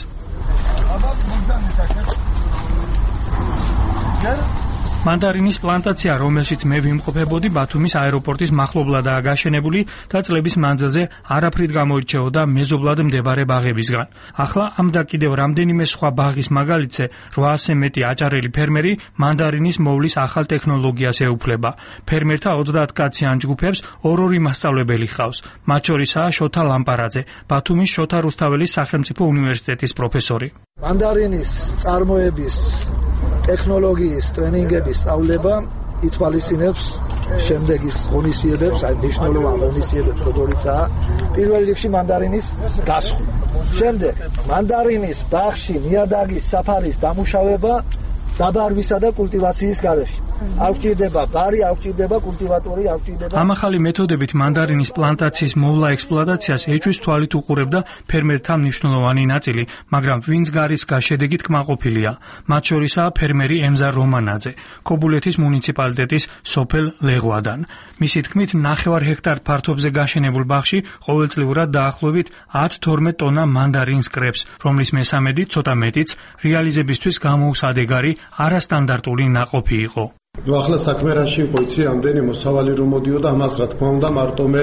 მანდარინის პლანტაცია, რომელშიც მე ვიმყოფებოდი, ბათუმის აეროპორტის მახლობლადაა გაშენებული და წლების მანძილზე არაფრით გამოირჩეოდა მეზობლად მდებარე ბაღებისგან. ახლა ამ და კიდევ რამდენიმე სხვა ბაღის მაგალითზე 800 მეტი აჭარელი ფერმერი მანდარინის მოვლის ახალ ტექნოლოგიას ეუფლება. ფერმერთა 30 კაციან ჯგუფებს ორ-ორი მასწავლებელი ჰყავს. მათ შორისაა შოთა ლამპარაძე, ბათუმის შოთა რუსთაველის სახელმწიფო უნივერსიტეტის პროფესორი. მანდარინის წარმოების ტექნოლოგიის ტრენინგების სწავლება ითვალისწინებს შემდეგის ღონისძიებებს, აი მნიშვნელოვან ღონისძიებებს, როგორიცაა პირველ რიგში მანდარინის გასხმა. შემდეგ მანდარინის ბაღში ნიადაგის საფარის დამუშავება დაბარვისა და კულტივაციის გარეშე. არ გვჭირდება ბარი, არ გვჭირდება კულტივატორი, არ გვჭირდება. ამ ახალი მეთოდებით მანდარინის პლანტაციის მოვლა ექსპლუატაციას ეჭვის თვალით უყურებდა ფერმერთა მნიშვნელოვანი ნაწილი, მაგრამ ვინც გარისგა შედეგით კმაყოფილია. მათ შორისაა ფერმერი ემზარ რომანაძე, ქობულეთის მუნიციპალიტეტის სოფელ ლეღვადან. მისი თქმით, 9 ჰექტარ ფართობზე გაშენებულ ბაღში ყოველწლიურად დაახლოებით 10-12 ტონა მანდარინს კრებს, რომლის მესამედი, ცოტა მეტიც, რეალიზებისთვის გამოუსადეგარი არასტანდარტული ნაყოფი იყო. ახლა საქმე რაში იყო, იცი, ამდენი მოსავალი რომ მოდიოდა, ამას რა თქმა უნდა მარტო მე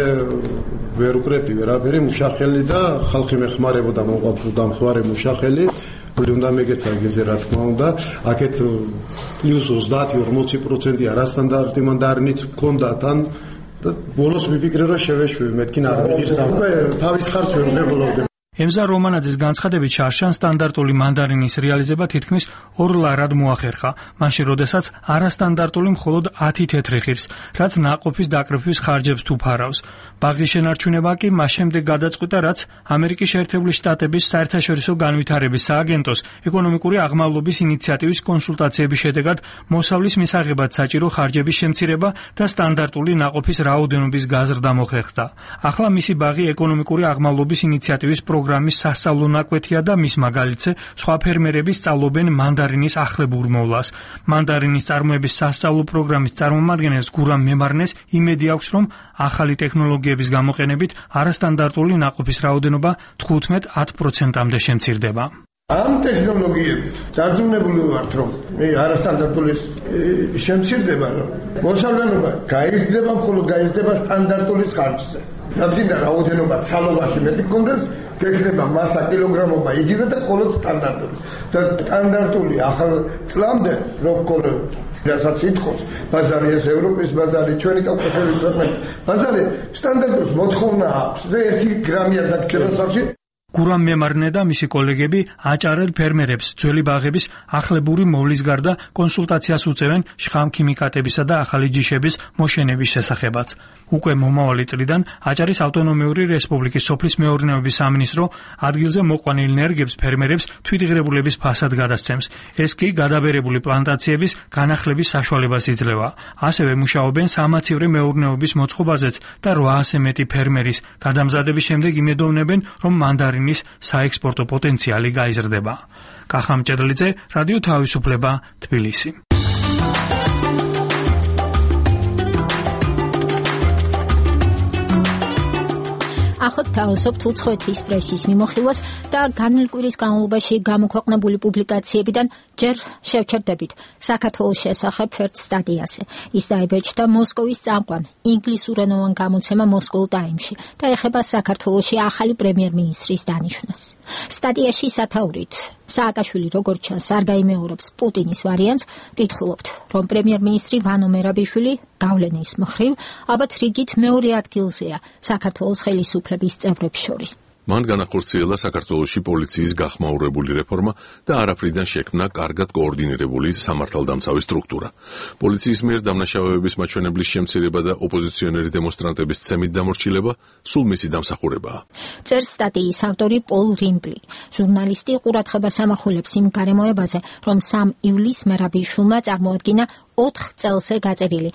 ვერ უკრეპი ვერაფერი, მუშახელი და ხალხი მეხმარებოდა, მოყვარდა დამხმარე მუშახელი. უნდა მეგეცა გიზე რა თქმა უნდა, აქეთ პლუს 30-40% არასტანდარტი მანდარინიც გქონდათ ან და ბოლოს ვიფიქრე რომ შევეშვი, მეთქი არ მიგირს ამ თავის ხარჯს ვერ მღებულობდი. ემზარ რომანაძის განცხადებით შარშან სტანდარტული მანდარინის რეალიზება თითქმის 2 ლარად მოახერხა, მაშინ როდესაც არასტანდარტული მხოლოდ 10 თეთრი ღირს, რაც ნაყოფის დაკრიფვის ხარჯებს თუ ფარავს. ბაღის შენარჩუნება კი მას შემდეგ გადაწყვიტა, რაც ამერიკის შეერთებული შტატების საერთაშორისო განვითარების სააგენტოს ეკონომიკური აღმავლობის ინიციატივის კონსულტაციების შედეგად მოსავლის მისაღებად საჭირო ხარჯების შემცირება და სტანდარტული ნაყოფის რაოდენობის გაზრდა მოხერხდა. ახლა მისი ბაღი ეკონომიკური აღმავლობის ინიციატივის პროგრამის სასწავლო ნაკვეთია და მის მაგალითზე სხვა ფერმერები სწავლობენ მანდარინის ახლებურ მოვლას. მანდარინის წარმოების სასწავლო პროგრამის წარმომადგენელს გურამ მემარნეს იმედი აქვს, რომ ახალი ტექნოლოგიების გამოყენებით არასტანდარტული ნაყოფის რაოდენობა 15-10%-მდე შემცირდება. ამ ტექნოლოგიებით დარწმუნებული ვართ, რომ არასტანდარტულის შემცირდება, რომ მოსავლიანობა გაიზრდება, მხოლოდ გაიზრდება სტანდარტულის ხარჯზე. ნამდვილად რაოდენობა ცალობაში მეტი გქონდეს, გექნება მასა კილოგრამობა იგივე და მხოლოდ სტანდარტული. და სტანდარტული ახალ წლამდე რო გქონდა, რასაც ითხოვს ბაზარი, ეს ევროპის ბაზარი, ჩვენი კავკასიის ქვეყნების ბაზარი, სტანდარტულს მოთხოვნა აქვს და 1 გრამი არ დაგჭირდა სახში. გურამ მემარნე და მისი კოლეგები აჭარელ ფერმერებს ძველი ბაღების ახლებური მოვლის გარდა კონსულტაციას უწევენ შხამქიმიკატებისა და ახალი ჯიშების მოშენების შესახებაც. უკვე მომავალი წლიდან აჭარის ავტონომიური რესპუბლიკის სოფლის მეურნეობის სამინისტრო ადგილზე მოყვანილ ენერგებს ფერმერებს თვითიღრებულების ფასად გადასცემს. ეს კი გადაბერებული პლანტაციების განახლების საშუალებას იძლევა. ასევე მუშაობენ სამაცივრე მეურნეობის მოწყობაზეც და 800 მეტი ფერმერის გადამზადების შემდეგ იმედოვნებენ, რომ მანდარინის საექსპორტო პოტენციალი გაიზრდება. კახამ ჭედლიძე, რადიო თავისუფლება, თბილისი. ახლა თავისუფლ უცხოეთის პრესის მიმოხილვას და განვლილი კვირის განმავლობაში გამოქვეყნებული პუბლიკაციებიდან ჯერ შევჩერდებით საქართველოს შესახებ ერთ სტატიაზე. ის დაიბეჭდა მოსკოვის წამყვან ინგლისურენოვან გამოცემა მოსკოუ ტაიმში და ეხება საქართველოში ახალი პრემიერ-მინისტრის დანიშვნას. სტატიაში სათაურით სააკაშვილი როგორც ჩანს არ გაიმეორებს პუტინის ვარიანტს, გითხულობთ, რომ პრემიერ-მინისტრი ვანო მერაბიშვილი გავლენის მხრივ ალბათ რიგით მეორე ადგილზეა საქართველოს ხელისუფლების წევრებს შორის. მან განახორციელა საქართველოში პოლიციის გახმაურებული რეფორმა და არაფრიდან შექმნა კარგად კოორდინირებული სამართალდამცავი სტრუქტურა. პოლიციის მიერ დამნაშავეების მაჩვენებლის შემცირება და ოპოზიციონერი დემონსტრანტების ცემით დამორჩილება სულ მისი დამსახურებაა. წერს სტატიის ავტორი პოლ რიმპლი. ჟურნალისტი ყურადღებას ამახვილებს იმ გარემოებაზე, რომ 3 ივლისს მერაბიშვილმა წარმოადგინა 4 წელზე გაწერილი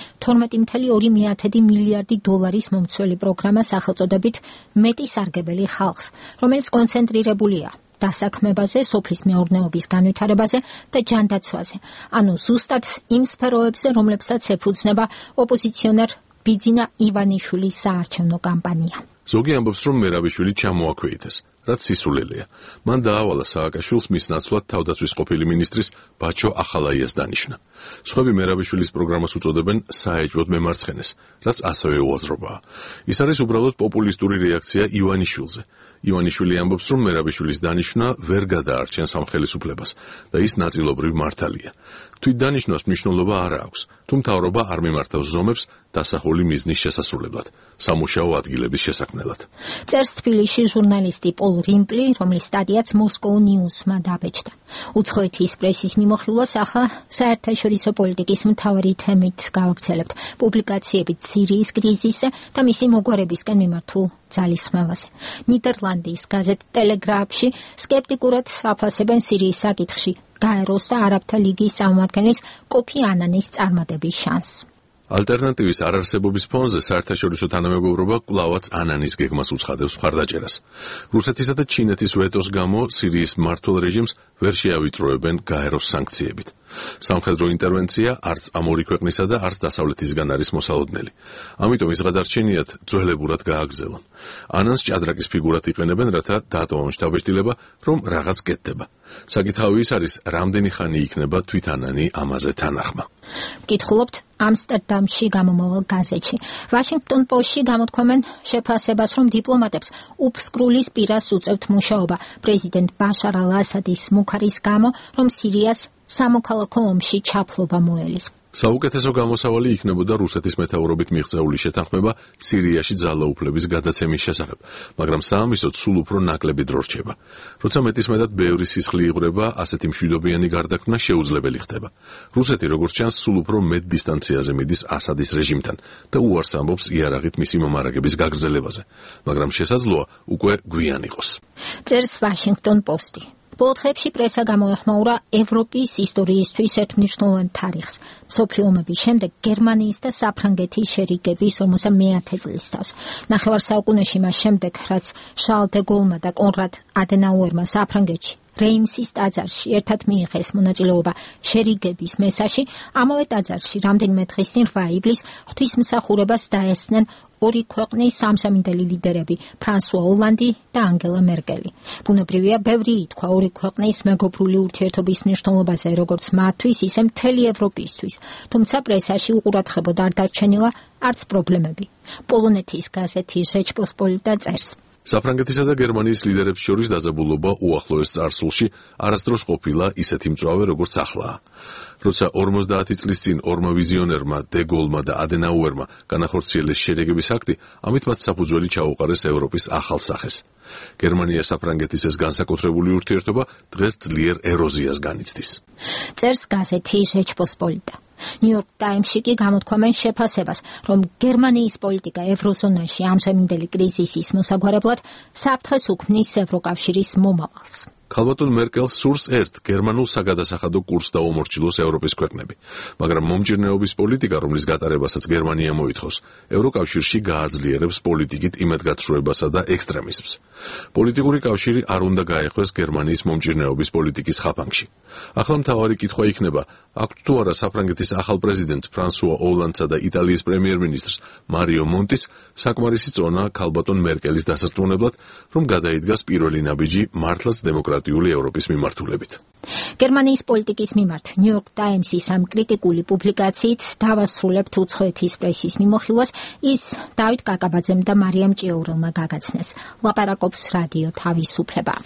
12.2 მილიარდი დოლარის მომცველი პროგრამა სახელწოდებით მეტი სარგებელი ხალხს, რომელიც კონცენტრირებულია დასაქმებაზე, სოფლის მეურნეობის განვითარებაზე და ჯანდაცვაზე, ანუ ზუსტად იმ სფეროებზე, რომლებსაც ეფუძნება ოპოზიციონერ ბიძინა ივანიშვილის საარჩევნო კამპანია. ზოგი ამბობს, რომ მერაბიშვილი ჩამოაქვეითეს, რაც სისულელეა. მან დაავალა სააკაშვილს მის ნაცვლად თავდაცვის ყოფილი მინისტრის ბაჩო ახალაიას დანიშნა. სხვები მერაბიშვილის პროგრამას უწოდებენ საეჭვოდ მემარცხენეს, რაც ასევე უაზრობაა. ის არის უბრალოდ პოპულისტური რეაქცია ივანიშვილზე. ივანიშვილი ამბობს, რომ მერაბიშვილის დანიშვნა ვერ გადაარჩენს ამ ხელისუფლებას და ის ნაწილობრივ მართალია. თვით დანიშნვას მნიშვნელობა არ აქვს, თუ მთავრობა არ მიმართავს ზომებს დასახული მიზნის შესასრულებლად, სამუშაო ადგილების შესაქმნელად. წერს თბილისში ჟურნალისტი პოლ რიმპლი, რომლის სტატიაც Moscow News-მა დაბეჭდა. უცხოეთის პრესის მიმოხილვას ახლა საერთაშორისო პოლიტიკის მთავარი თემით გავაგრძელებთ, პუბლიკაციებით სირიის კრიზისზე და მისი მოგვარებისკენ მიმართულ ძალისხმევაზე. ნიდერლანდის გაზეთ ტელეგრაფში სკეპტიკურად აფასებენ სირიის საკითხში გაეროს და არაბთა ლიგის წარმომადგენლის კოფი ანანის წარმატების შანსს. ალტერნატივის არარსებობის ფონზე საერთაშორისო თანამეგობრობა კვლავაც ანანის გეგმას უცხადებს მხარდაჭერას. რუსეთისა და ჩინეთის ვეტოს გამო სირიის მმართველ რეჟიმს ვერ შეავიწროებენ გაეროს სანქციებით. სამხედრო ინტერვენცია არც ამ ორი ქვეყნისა და არც დასავლეთისგან არის მოსალოდნელი. ამიტომ ის გადარჩენიათ ძველებურად გააგრძელონ. ანანს ჭადრაკის ფიგურად იყენებენ, რათა დაატოვონ შთაბეჭდილება, რომ რაღაც კეთდება. საკითხავი ის არის, რამდენი ხანი იქნება თვით ანანი ამაზე თანახმა. გითხულობთ ამსტერდამში გამომავალ გაზეთში. ვაშინგტონ პოსტში გამოთქვამენ შეფასებას, რომ დიპლომატებს უფსკრულის პირას უწევთ მუშაობა პრეზიდენტ ბაშარ ალ-ასადის მუქარის გამო, რომ სირიას სამოქალაქო ომში ჩაფლობა მოელის. საუკეთესო გამოსავალი იქნებოდა რუსეთის მეთაურობით მიღწეული შეთანხმება სირიაში ძალაუფლების გადაცემის შესახებ, მაგრამ საამისოდ სულ უფრო ნაკლები დრო რჩება. როცა მეტისმეტად ბევრი სისხლი იღვრება, ასეთი მშვიდობიანი გარდაქმნა შეუძლებელი ხდება. რუსეთი, როგორც ჩანს, სულ უფრო მეტ დისტანციაზე მიდის ასადის რეჟიმთან და უარს ამბობს იარაღით მისი მომარაგების გაგრძელებაზე, მაგრამ შესაძლოა უკვე გვიან იყოს. წერს ვაშინგტონ პოსტი. ბოლთხებში პრესა გამოეხმაურა ევროპის ისტორიისთვის ერთმნიშვნელოვან თარიღს. მსოფლიო ომების შემდეგ გერმანიის და საფრანგეთის შერიგების 50 წლის თავს. ნახევარ საუკუნეში მას შემდეგ, რაც შარლ დე გოლმა და კონრად ადენაუერმა საფრანგეთში რეიმსის ტაძარში ერთად მიიღეს მონაწილეობა შერიგების მესაში, ამავე ტაძარში რამდენიმე დღის წინ 8 ივლისს ღვთისმსახურებას დაესწნენ ორი ქვეყნის სამსამინდელი ლიდერები, ფრანსუა ოლანდი და ანგელა მერკელი. ბუნებრივია, ბევრი ითქვა ორი ქვეყნის მეგობრული ურთიერთობის მნიშვნელობაზე, როგორც მათთვის, ისე მთელი ევროპისთვის. თუმცა პრესაში უყურადღებოდ არ დარჩენილა არც პრობლემები. პოლონეთის გაზეთი ჟეჩპოსპოლიტა წერს. საფრანგეთისა და გერმანიის ლიდერებს შორის დაძაბულობა უახლოეს წარსულში არასდროს ყოფილა ისეთი მწვავე, როგორც ახლაა. როცა 50 წლის წინ ორმა ვიზიონერმა, დე გოლმა და ადენაუერმა განახორციელეს შერიგების აქტი, ამით მათ საფუძველი ჩაუყარეს ევროპის ახალ სახეს. გერმანია-საფრანგეთის ეს განსაკუთრებული ურთიერთობა დღეს ძლიერ ეროზიას განიცდის. წერს გაზეთი ჟეჩპოსპოლიტა. ნიუ-იორკ ტაიმსში კი გამოთქვამენ შეფასებას, რომ გერმანიის პოლიტიკა ევროზონაში ამჟამინდელი კრიზისის მოსაგვარებლად საფრთხეს უქმნის ევროკავშირის მომავალს. ქალბატონ მერკელს სურს ერთ გერმანულ საგადასახადო კურსს დაუმორჩილოს ევროპის ქვეყნები, მაგრამ მომჭირნეობის პოლიტიკა, რომლის გატარებასაც გერმანია მოითხოვს, ევროკავშირში გააძლიერებს პოლიტიკით იმედგაცრუებასა და ექსტრემიზმს. პოლიტიკური კავშირი არ უნდა გაეხვეს გერმანიის მომჭირნეობის პოლიტიკის ხაფანგში. ახლა მთავარი კითხვა იქნება, აქვთ თუ არა საფრანგეთის ახალ პრეზიდენტს ფრანსუა ოლანდსა და იტალიის პრემიერ-მინისტრს მარიო მონტის საკმარისი წონა ქალბატონ მერკელის დასარწმუნებლად, რომ გადაიდგას პირველი ნაბიჯი მართლაც დემოკრატიული ევროპის მიმართულებით. გერმანიის პოლიტიკის მიმართ ნიუ-იორკ ტაიმსის ამ კრიტიკული პუბლიკაციით დავასრულებთ უცხოეთის პრესის მიმოხილვას, ის დავით კაკაბაძემ და მარიამ ჭიაურელმა გაგაცნეს. ლაპარაკობს რადიო თავისუფლება.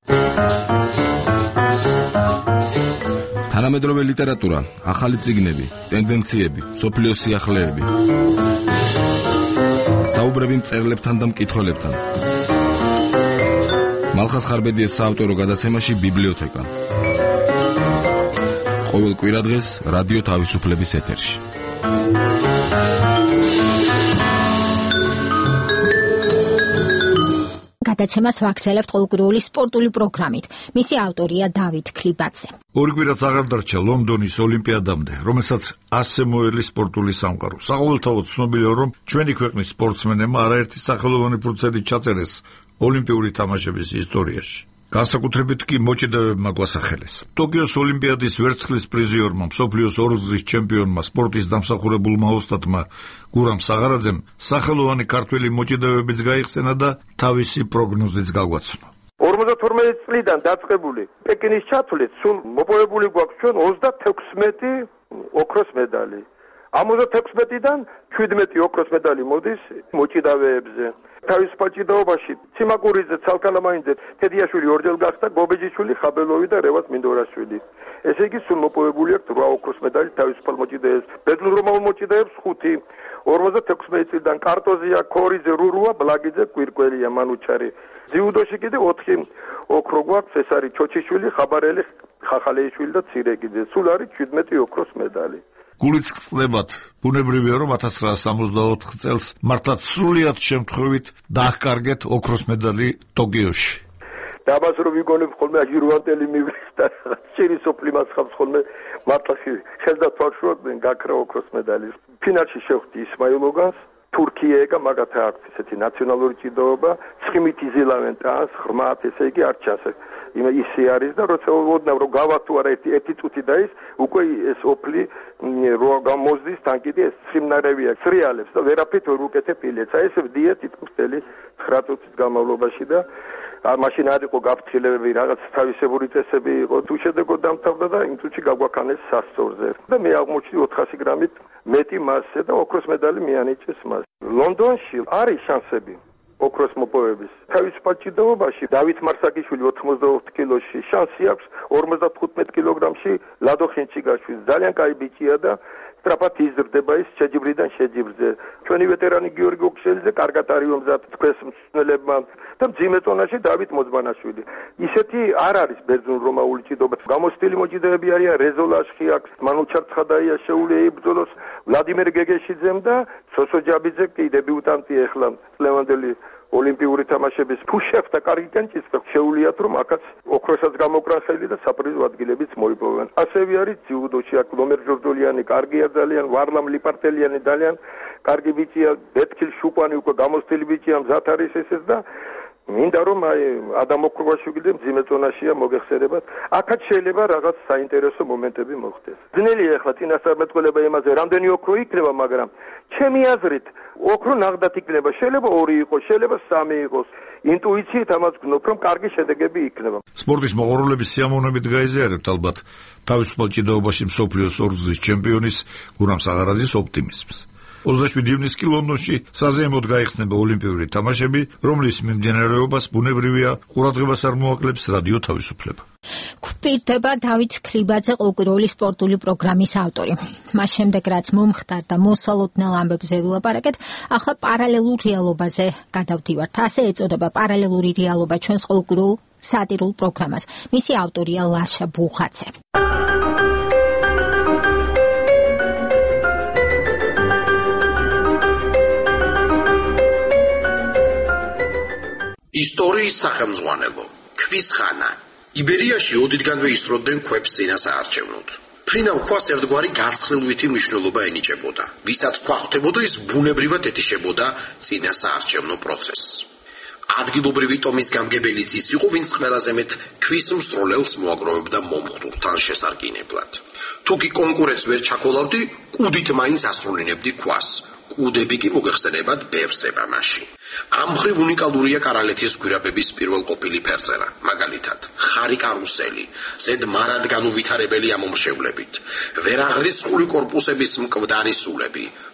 თანამედროვე ლიტერატურა, ახალი წიგნები, ტენდენციები, სოფლიოს სიახლეები. საუბრები მწერლებთან და მკითხველებთან. მალხას ხარბედიას საავტორო გადაცემაში ბიბლიოთეკა. ყოველ კვირადღეს რადიო თავისუფლების ეთერში. გადაცემას ვაგრძელებთ ყოველკვირეული სპორტული პროგრამით. მისი ავტორია დავით ქლიბაძე. ორი კვირაც აღარ დარჩა ლონდონის ოლიმპიადამდე, რომელსაც ასე მოერლი სპორტული სამყარო. საყოველთაოდ ცნობილია, რომ ჩვენი ქვეყნის სპორტსმენებმა არაერთი სახელოვანი ფურცელი ჩაწერეს ოლიმპიური თამაშების ისტორიაში. განსაკუთრებით კი მოჭიდავეებმა გვასახელეს. ტოკიოს ოლიმპიადის ვერცხლის პრიზიორმა, მსოფლიოს ორგზის ჩემპიონმა, სპორტის დამსახურებულმა ოსტატმა გურამ საღარაძემ სახელოვანი ქართველი მოჭიდავეებიც გაიხსენა და თავისი პროგნოზიც გაგვაცნო. 52 წლიდან დაწყებული პეკინის ჩათვლით სულ მოპოვებული გვაქვს ჩვენ 36 ოქროს медали. ამ 36-დან 17 ოქროს медали მოდის მოჭიდავეებზე. თავისუფალ ჭიდაობაში ციმაკურიძე, ცალკალამაინძე, თედიაშვილი ორჯერ გახდა, გობეჯიშვილი, ხაბელოვი და რევაზ მინდორაშვილი. ესე იგი სულ მოპოვებული აქვს 8 ოქროს медали თავისუფალ მოჭიდავეებს. ბედნურ რომაულ მოჭიდავეებს 5. 56 წლიდან კარტოზია, ქორიძე, რურუა, ბლაგიძე, კვირკველია, მანუჩარი. ძიუდოში კიდე 4 ოქრო გვაქვს, ეს არის ჩოჩიშვილი, ხაბარელი, ხახალეიშვილი და ცირეკიძე. სულ არის 17 ოქროს медали. გულიც გწდებათ, ბუნებრივია, რომ 1964 წელს მართლაც სრულიად შემთხვევით დაახკარგეთ ოქროს медали ტოკიოში. და ამას რომ ვიგონებ ხოლმე აჟირვანტელი მივლის და ჭირი სოფლი მასხავს ხოლმე მართლა ხელდა თვალშუაკდნენ გაქრა ოქროს медали. ფინალში შევხვდი ისმაილოგანს, თურქიაა მაგათა აქვს ესეთი ნაციონალური ჭიდაობა, ცხიმით იზილავენ ტანს, ღრმად, ესე იგი არ ჩანს. ისე არის და როცა ოდნავ რომ გავათუ არა ერთი წუთი და ის უკვე ეს ოფლი რო გამოზდის თან კიდე ეს ცხიმნარევია სრიალებს და ვერაფრით ვერ უკეთებ ილეთს. აი ესე ვდია თითქოს 9 წუთის განმავლობაში და მაშინ არ იყო გაფრთხილებები, რაღაც თავისებური წესები იყო. თუ შედეგო დამთავრდა და იმ წუთში გაგვაქანეს სასწორზე. და მე აღმოჩნდი 400 გრამით მეტი მასზე და ოქროს медали მიანიჭეს მას. ლონდონში არის შანსები ოქროს მოპოვების. თავისუფალ ჭიდაობაში დავით მარსაკიშვილი 84 კილოში შანსი აქვს, 55 კილოგრამში ლადო ხინჩიგაშვილი ძალიან კაი ბიჭია და სწრაფად იზრდება ის შეჯიბრიდან შეჯიბრზე. ჩვენი ვეტერანი გიორგი ოქშელიძე კარგად არის მომზად თქვენს მსმენელებმა და მძიმე წონაში დავით მოძბანაშვილი. ისეთი არ არის ბერძნულ რომაული ჭიდაობა. გამოცდილი მოჭიდავეები არიან რეზო ლაშხიაკ, მანუჩარ ცხადაია შეუძლია იბრძოლოს ვლადიმერ გეგეშიძემ და სოსო ჯაბიძე კი დებიუტანტია ახლა ლევანდელი ოლიმპიური თამაშების ფუშევთა კარგი კენჭისყრ შეუძლიათ რომ აქაც ოქროსაც გამოკრან ხელი და საპრიზო ადგილებიც მოიპოვեն. ასევე არის ძიუდოში აქ ლომერ ჯორჯოლიანი კარგია ძალიან, ვარლამ ლიპარტელიანი ძალიან კარგი ბიჭია, ბეთქილ შუკვანი უკვე გამოცდილი ბიჭია, მზად არის ესეც და მინდა რომ აი ადამ ოქროაშვილი მძიმე წონაშია მოგეხსენებათ. აქაც შეიძლება რაღაც საინტერესო მომენტები მოხდეს. ძნელია ახლა წინასწარმეტყველება იმაზე, რამდენი ოქრო იქნება, მაგრამ ჩემი აზრით ოქრო ნაღდად იქნება, შეიძლება 2 იყოს, შეიძლება 3 იყოს. ინტუიციით ამას გქნობ, რომ კარგი შედეგები იქნება. სპორტის მოღრუნების სიამოვნებით გაიზიარებთ ალბათ თავისუფალ ჭიდაობაში მსოფლიოს ორგზის ჩემპიონის გურამ საღარაძის ოპტიმიზმს. 27 ივნისში ლონდონში საზეიმოდ გაიხსნება ოლიმპიური თამაშები, რომლის მიმდინარეობას ბუნებრივია ყურადღებას არ მოაკლებს რადიო თავისუფლება. გვპირდება დავით ქლიბაძე, ყოველკვირეული სპორტული პროგრამის ავტორი. მას შემდეგ რაც მომხდარ და მოსალოდნელ ამბებზე ვილაპარაკეთ, ახლა პარალელურ რეალობაზე გადავდივართ. ასე ეწოდება პარალელური რეალობა ჩვენს ყოველკვირულ სატირულ პროგრამას. მისი ავტორია ლაშა ბუხაცე. ისტორიის სახელმძღვანელო, ქვის ხანა. იბერიაში ოდითგანვე ისროდნენ ქვებს წინასაარჩევნოდ. ფრინავ ქვას ერთგვარი გაცხრილვითი მნიშვნელობა ენიჭებოდა. ვისაც ქვა ხვდებოდა, ის ბუნებრივად ეთიშებოდა წინასაარჩევნო პროცესს. ადგილობრივი ტომის გამგებელიც ის იყო, ვინც ყველაზე მეტ ქვის მსროლელს მოაგროვებდა მომხდურთან შესარგინებლად. თუ კი კონკურენტს ვერ ჩაქოლავდი, კუდით მაინც ასრულინებდი ქვას. კუდები კი მოგეხსენებათ ბევრს ებამაში. ამ მხრივ უნიკალურია კარალეთის გვირაბების პირველ ყოფილი ფერწერა, მაგალითად, ხარი კარუსელი, ზედ მარად განუვითარებელი ამომრჩევლებით, ვერაღრიცხული კორპუსების მკვდარი სულები,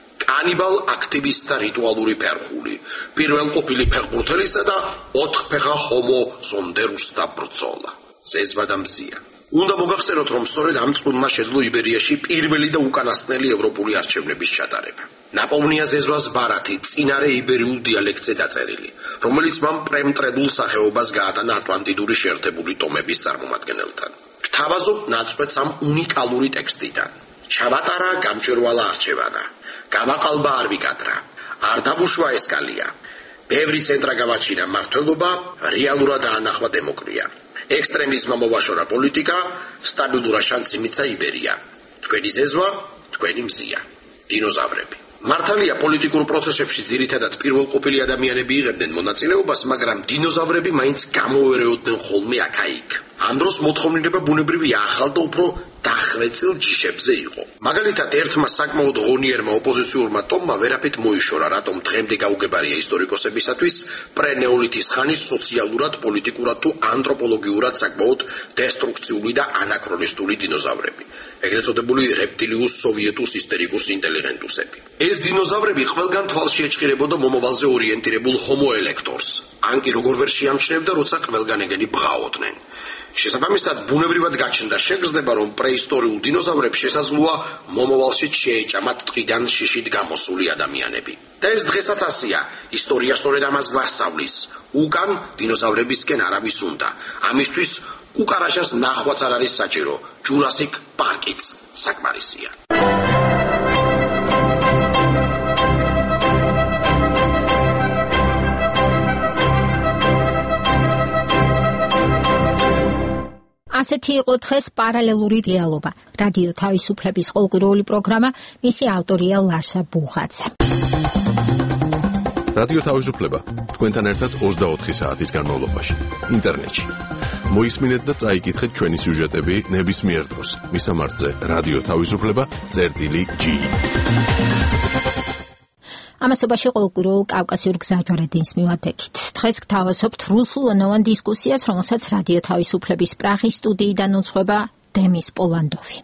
ჰანიბალ აქტივისტთა რიტუალური ფერხული, პირველ ყოფილი ფეხბურთელისა და 4 ფეხა ჰომო სონდერუსთა ბრძოლა. ზეზვა და მზია. უნდა მოგახსენოთ, რომ სწორედ ამ წყვილმა შეძლო იბერიაში პირველი და უკანასკნელი ევროპული არჩევნების ჩატარება. ნაპოვნია ზეზვას ბარათი, წინარე იბერიულ დიალექტზე დაწერილი, რომელიც მან პრემტრედულ სახეობას გაატანა ატლანტიდური შეერთებული ტომების წარმომადგენელთან. გთავაზობ ნაწყვეტს ამ უნიკალური ტექსტიდან. ჩავატარა გამჭვირვალა არჩევანა. გამაყალბა არ ვიკადრა. არ დაბუშვა ესკალია. ბევრი ცენტრა გავაჩინა მართლობა, რეალურად დაანახვა დემოკრატია. ექსტრემიზმმა მოვაშორა პოლიტიკა, სტაბილურა შანსი მიცა იბერია. თქვენი ზეზვა, თქვენი მზია. დინოზავრები. მართალია პოლიტიკურ პროცესებში ძირითადად პირველყოფილი ადამიანები იღებდნენ მონაწილეობას, მაგრამ დინოზავრები მაინც გამოერეოდნენ ხოლმე აქა-იქ. ამ დროს მოთხოვნილება ბუნებრივი ახალ და უფრო დახვეწილ ჯიშებზე იყო. მაგალითად, ერთმა საკმაოდ ღონიერმა ოპოზიციურმა ტომმა ვერაფრით მოიშორა, რატომ დღემდე გაუგებარია ისტორიკოსებისათვის პრენეოლითის ხანის სოციალურად, პოლიტიკურად თუ ანთროპოლოგიურად საკმაოდ დესტრუქციული და ანაქრონისტული დინოზავრები. ეგრეთ წოდებული რეპტილიუს სოვიეტუს ისტერიკუს ინტელიგენტუსები. ეს დინოზავრები ყველგან თვალში ეჭირებოდა მომავალზე ორიენტირებულ ჰომო ელექტორს. ან კი როგორ ვერ შეამჩნევდა, როცა ყველგანეგენი ბღაოდნენ. შესაბამისად, ბუნებრივად გაჩნდა შეგრძნება, რომ პრეისტორიულ დინოზავრებს შესაძლოა მომავალში შეეჭამათ ტყიდან შიშით გამოსული ადამიანები. და ეს დღესაც ასია, ისტორია სწორედ ამას გვასწავლის. უკან დინოზავრებისკენ არავის უნდა. ამისთვის კუკარაშას ნახვაც არ არის საჭირო, ჯურასიკ პარკიც საკმარისია. ასეთი იყო დღეს პარალელური რეალობა. რადიო თავისუფლების ყოველკვირეული პროგრამა, მისი ავტორია ლაშა ბუღაძე. რადიო თავისუფლება თქვენთან ერთად 24 საათის განმავლობაში ინტერნეტში. მოისმინეთ და წაიკითხეთ ჩვენი სიუჟეტები ნებისმიერ დროს. მისამართზე რადიო თავისუფლება.gi. ამასობაში ყოველკვირეულ კავკასიურ გზაჯვარედინს მივადგეთ. დღეს გთავაზობთ რუსულენოვან დისკუსიას, რომელსაც რადიო თავისუფლების პრაღის სტუდიიდან უძღვება დემის პოლანდოვი.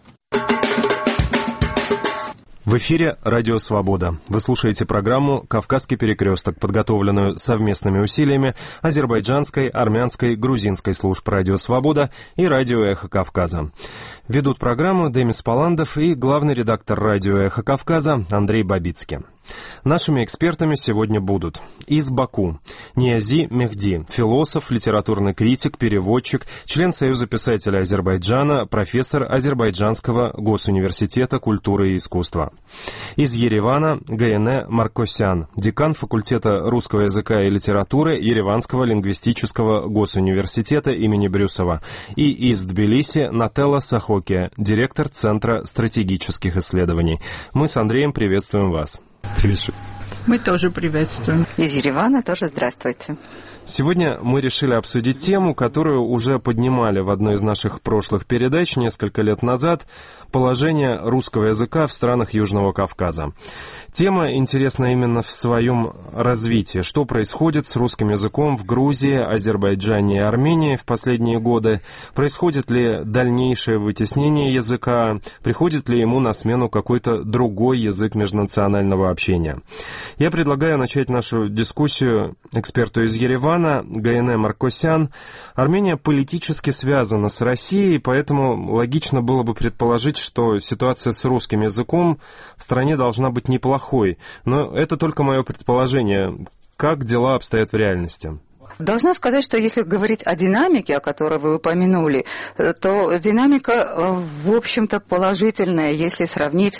В эфире «Радио Свобода». Вы слушаете программу «Кавказский перекресток», подготовленную совместными усилиями азербайджанской, армянской, грузинской служб «Радио Свобода» и «Радио Эхо Кавказа». Ведут программу Демис Поландов и главный редактор «Радио Эхо Кавказа» Андрей Бабицкий. Нашими экспертами сегодня будут из Баку Ниязи Мехди, философ, литературный критик, переводчик, член Союза писателей Азербайджана, профессор Азербайджанского госуниверситета культуры и искусства. Из Еревана Гаене Маркосян, декан факультета русского языка и литературы Ереванского лингвистического госуниверситета имени Брюсова. И из Тбилиси Нателла Сахокия, директор Центра стратегических исследований. Мы с Андреем приветствуем вас. Приветствую. Мы тоже приветствуем. Из Еревана тоже здравствуйте. Сегодня мы решили обсудить тему, которую уже поднимали в одной из наших прошлых передач несколько лет назад – положение русского языка в странах Южного Кавказа. Тема интересна именно в своем развитии. Что происходит с русским языком в Грузии, Азербайджане и Армении в последние годы? Происходит ли дальнейшее вытеснение языка? Приходит ли ему на смену какой-то другой язык межнационального общения? Я предлагаю начать нашу дискуссию эксперту из Еревана Гаене Маркосян. Армения политически связана с Россией, поэтому логично было бы предположить, что ситуация с русским языком в стране должна быть неплохой. Но это только мое предположение. Как дела обстоят в реальности? Должна сказать, что если говорить о динамике, о которой вы упомянули, то динамика, в общем-то, положительная, если сравнить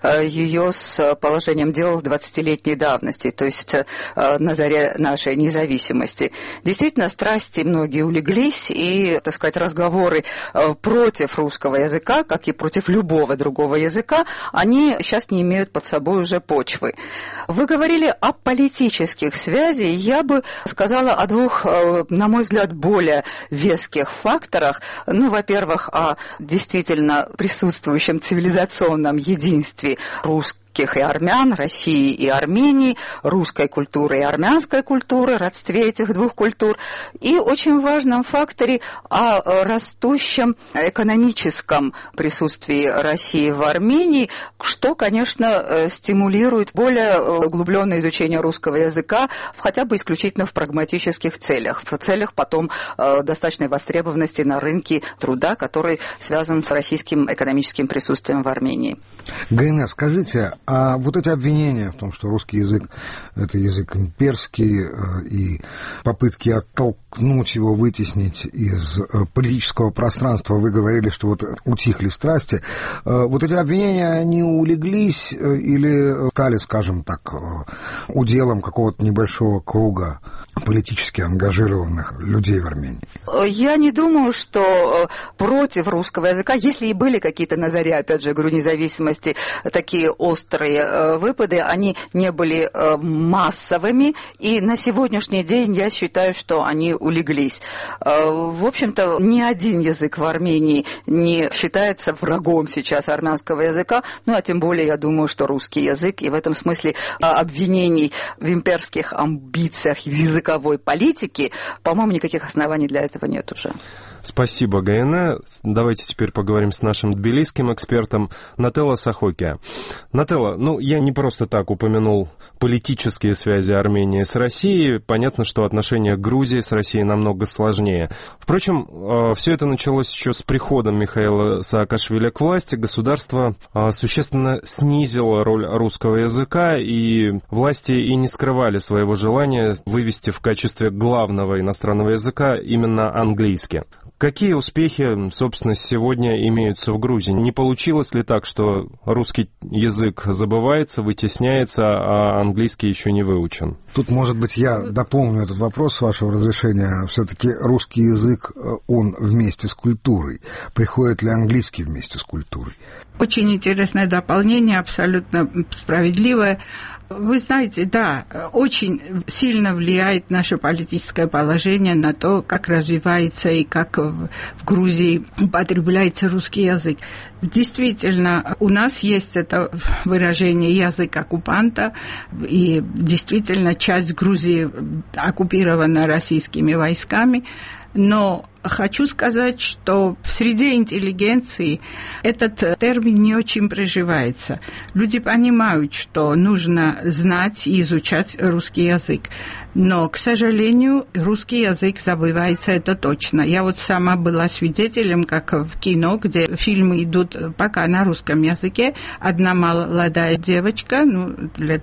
ее с положением дел 20-летней давности, то есть на заре нашей независимости. Действительно, страсти многие улеглись, и, так сказать, разговоры против русского языка, как и против любого другого языка, они сейчас не имеют под собой уже почвы. Вы говорили о политических связях, я бы сказала о двух, на мой взгляд, более веских факторах. Ну, во-первых, о действительно присутствующем цивилизационном единстве русских русских и армян, России и Армении, русской культуры и армянской культуры, родстве этих двух культур, и очень важном факторе о растущем экономическом присутствии России в Армении, что, конечно, стимулирует более углубленное изучение русского языка, хотя бы исключительно в прагматических целях, в целях потом достаточной востребованности на рынке труда, который связан с российским экономическим присутствием в Армении. Гайнес, скажите, а вот эти обвинения в том, что русский язык – это язык имперский, и попытки оттолкнуть его, вытеснить из политического пространства, вы говорили, что вот утихли страсти, вот эти обвинения, они улеглись или стали, скажем так, уделом какого-то небольшого круга политически ангажированных людей в Армении? Я не думаю, что против русского языка, если и были какие-то на заре, опять же, говорю, независимости, такие острые выпады, они не были массовыми, и на сегодняшний день я считаю, что они улеглись. В общем-то, ни один язык в Армении не считается врагом сейчас армянского языка, ну а тем более я думаю, что русский язык, и в этом смысле обвинений в имперских амбициях в языковой политике, по-моему, никаких оснований для этого нет уже. Спасибо, Гайне. Давайте теперь поговорим с нашим тбилисским экспертом Нателла Сахокия. Нателла, я не просто так упомянул политические связи Армении с Россией. Понятно, что отношения Грузии с Россией намного сложнее. Впрочем, все это началось еще с приходом Михаила Саакашвили к власти. Государство существенно снизило роль русского языка, и власти и не скрывали своего желания вывести в качестве главного иностранного языка именно английский. Какие успехи, собственно, сегодня имеются в Грузии? Не получилось ли так, что русский язык забывается, вытесняется, а английский еще не выучен? Тут, может быть, я дополню этот вопрос, с вашего разрешения. Все-таки русский язык, он вместе с культурой. Приходит ли английский вместе с культурой? Очень интересное дополнение, абсолютно справедливое. Вы знаете, да, очень сильно влияет наше политическое положение на то, как развивается и как в Грузии употребляется русский язык. Действительно, у нас есть это выражение «язык оккупанта», и действительно часть Грузии оккупирована российскими войсками, но хочу сказать, что в среде интеллигенции этот термин не очень приживается. Люди понимают, что нужно знать и изучать русский язык. Но, к сожалению, русский язык забывается, это точно. Я вот сама была свидетелем, как в кино, где фильмы идут пока на русском языке. Одна молодая девочка, лет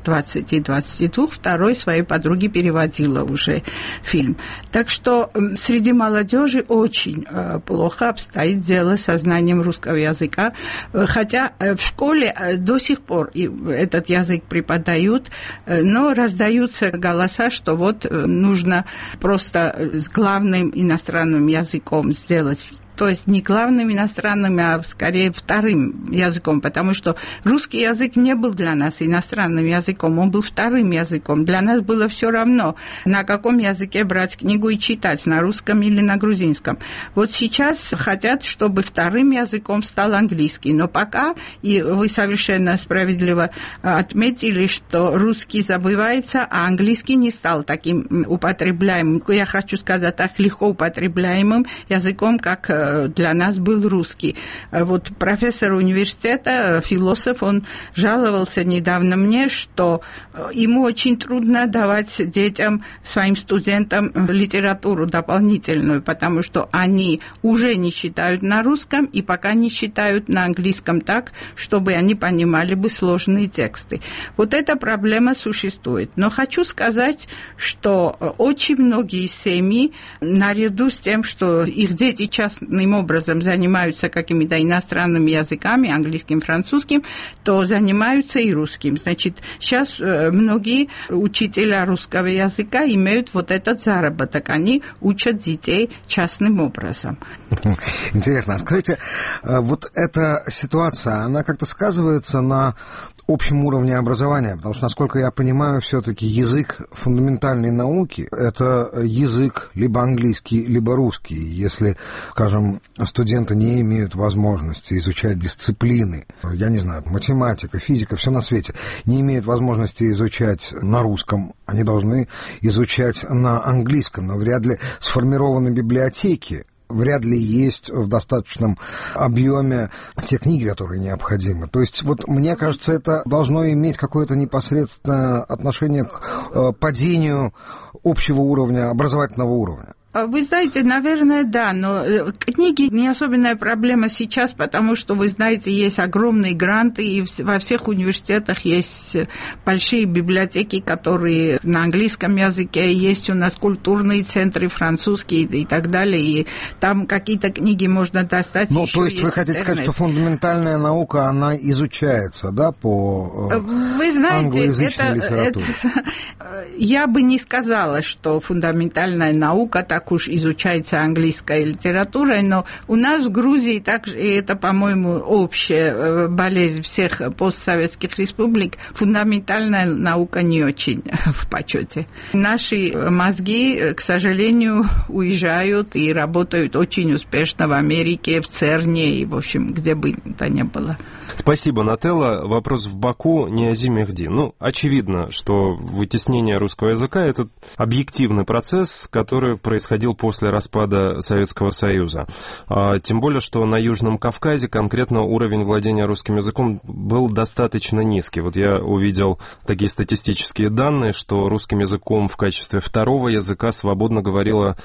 20-22, второй своей подруге переводила уже фильм. Так что среди молодежи очень плохо обстоит дело со знанием русского языка. Хотя в школе до сих пор этот язык преподают, но раздаются голоса, что вот нужно просто с главным иностранным языком сделать. То есть не главным иностранным, а скорее вторым языком, потому что русский язык не был для нас иностранным языком, он был вторым языком. Для нас было все равно, на каком языке брать книгу и читать, на русском или на грузинском. Вот сейчас хотят, чтобы вторым языком стал английский, но пока, и вы совершенно справедливо отметили, что русский забывается, а английский не стал таким употребляемым, я хочу сказать, так легко употребляемым языком, как для нас был русский. Вот профессор университета, философ, он жаловался недавно мне, что ему очень трудно давать детям, своим студентам литературу дополнительную, потому что они уже не читают на русском и пока не читают на английском так, чтобы они понимали бы сложные тексты. Вот эта проблема существует. Но хочу сказать, что очень многие семьи, наряду с тем, что их дети частным образом занимаются какими-то иностранными языками, английским, французским, то занимаются и русским. Значит, сейчас многие учителя русского языка имеют вот этот заработок. Они учат детей частным образом. Интересно. А скажите, вот эта ситуация, она как-то сказывается на общем уровне образования? Потому что, насколько я понимаю, все-таки язык фундаментальной науки – это язык либо английский, либо русский. Если, скажем, студенты не имеют возможности изучать дисциплины, я не знаю, математика, физика, все на свете, не имеют возможности изучать на русском, они должны изучать на английском, но вряд ли сформированы библиотеки, вряд ли есть в достаточном объеме те книги, которые необходимы. То есть, вот мне кажется, это должно иметь какое-то непосредственное отношение к падению общего уровня, образовательного уровня. Вы знаете, наверное, да, но книги не особенная проблема сейчас, потому что, вы знаете, есть огромные гранты, и во всех университетах есть большие библиотеки, которые на английском языке, есть у нас культурные центры, французские и так далее, и там какие-то книги можно достать. Ну, то есть вы хотите сказать, что фундаментальная наука, она изучается, да, по англоязычной литературе? Я бы не сказала, что фундаментальная наука так уж изучается английской литературой, но у нас в Грузии также, и это, по-моему, общая болезнь всех постсоветских республик, фундаментальная наука не очень в почете. Наши мозги, к сожалению, уезжают и работают очень успешно в Америке, в ЦЕРНе и, в общем, где бы то ни было. Спасибо, Нателла. Вопрос в Баку, Ниязи Мехди. Ну, очевидно, что вытеснение русского языка – это объективный процесс, который происходил после распада Советского Союза. Тем более, что на Южном Кавказе конкретно уровень владения русским языком был достаточно низкий. Вот я увидел такие статистические данные, что русским языком в качестве второго языка свободно говорило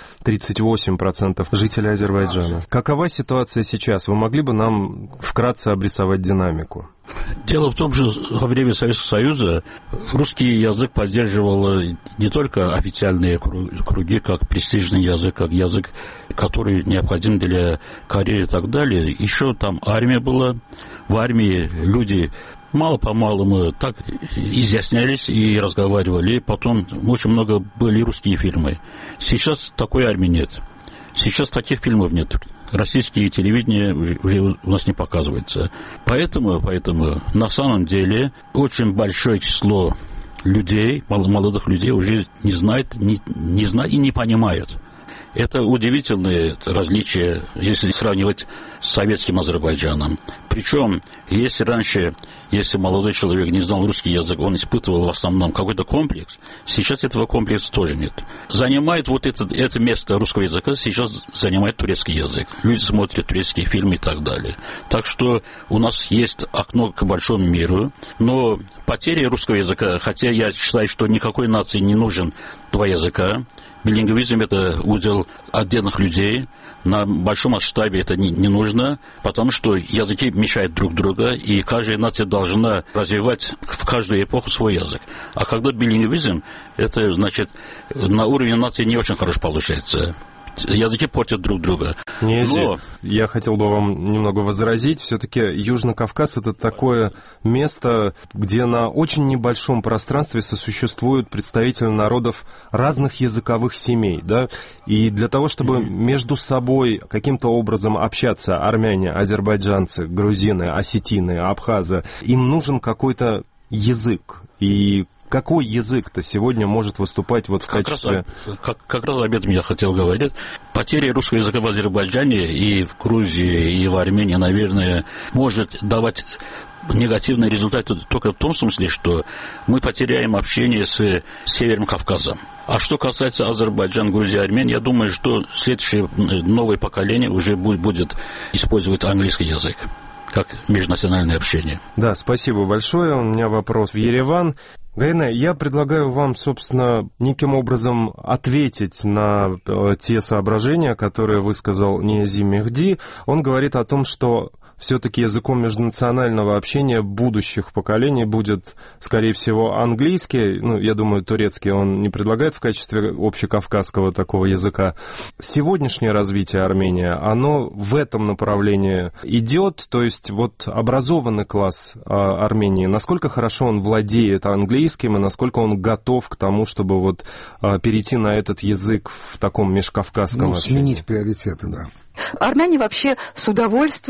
38% жителей Азербайджана. Какова ситуация сейчас? Вы могли бы нам вкратце обрисовать динамику? Дело в том, что во время Советского Союза русский язык поддерживал не только официальные круги, как престижный язык, как язык, который необходим для карьеры и так далее. Еще там армия была. В армии люди мало-помалу мы так изъяснялись и разговаривали. Потом очень много были русские фильмы. Сейчас такой армии нет. Сейчас таких фильмов нет. Российские телевидения уже у нас не показывается. Поэтому на самом деле очень большое число людей, молодых людей уже не знает и не понимает. Это удивительное различие, если сравнивать с советским Азербайджаном. Причем, если молодой человек не знал русский язык, он испытывал в основном какой-то комплекс, сейчас этого комплекса тоже нет. Занимает вот это место русского языка, сейчас занимает турецкий язык. Люди смотрят турецкие фильмы и так далее. Так что у нас есть окно к большому миру, но потеря русского языка, хотя я считаю, что никакой нации не нужен два языка, билингвизм – это удел отдельных людей. На большом масштабе это не нужно, потому что языки мешают друг другу, и каждая нация должна развивать в каждую эпоху свой язык. А когда билингвизм, это значит, на уровне нации не очень хорошо получается. Языки портят друг друга. Я хотел бы вам немного возразить. Все-таки Южный Кавказ – это такое место, где на очень небольшом пространстве сосуществуют представители народов разных языковых семей. Да? И для того, чтобы между собой каким-то образом общаться, армяне, азербайджанцы, грузины, осетины, абхазы, им нужен какой-то язык. И какой язык-то сегодня может выступать вот в качестве... Как раз об этом я хотел говорить. Потеря русского языка в Азербайджане и в Грузии, и в Армении, наверное, может давать негативные результаты только в том смысле, что мы потеряем общение с Северным Кавказом. А что касается Азербайджана, Грузии, Армении, я думаю, что следующее новое поколение уже будет использовать английский язык как межнациональное общение. Да, спасибо большое. У меня вопрос в Ереван. Галина, я предлагаю вам, собственно, неким образом ответить на те соображения, которые высказал Ниязи Мехди. Он говорит о том, что все-таки языком межнационального общения будущих поколений будет, скорее всего, английский. Ну, я думаю, турецкий он не предлагает в качестве общекавказского такого языка. Сегодняшнее развитие Армении, оно в этом направлении идет. То есть вот образованный класс Армении, насколько хорошо он владеет английским и насколько он готов к тому, чтобы вот перейти на этот язык в таком межкавказском общении? Сменить приоритеты, да. Армяне вообще с удовольствием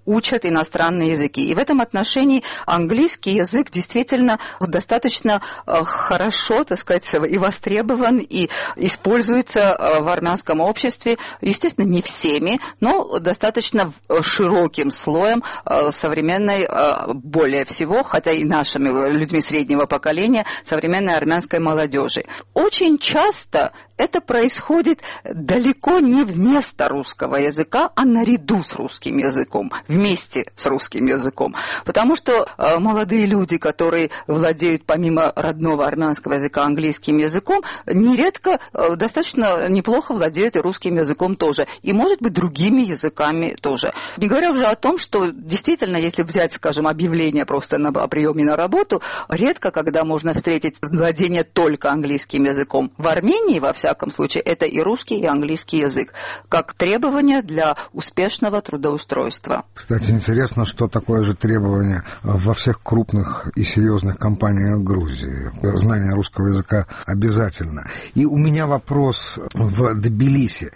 учат иностранные языки. И в этом отношении английский язык действительно достаточно хорошо, так сказать, и востребован, и используется в армянском обществе, естественно, не всеми, но достаточно широким слоем современной, более всего, хотя и нашими людьми среднего поколения, современной армянской молодежи. Очень часто это происходит далеко не вместо русского языка, а наряду с русским языком, вместе с русским языком. Потому что молодые люди, которые владеют помимо родного армянского языка английским языком, нередко достаточно неплохо владеют и русским языком тоже. И, может быть, другими языками тоже. Не говоря уже о том, что действительно, если взять, скажем, объявление просто о приеме на работу, редко когда можно встретить владение только английским языком. В Армении, во всяком случае, это и русский, и английский язык, как требование для успешного трудоустройства. Кстати, интересно, что такое же требование во всех крупных и серьезных компаниях Грузии. Знание русского языка обязательно. И у меня вопрос в Тбилиси.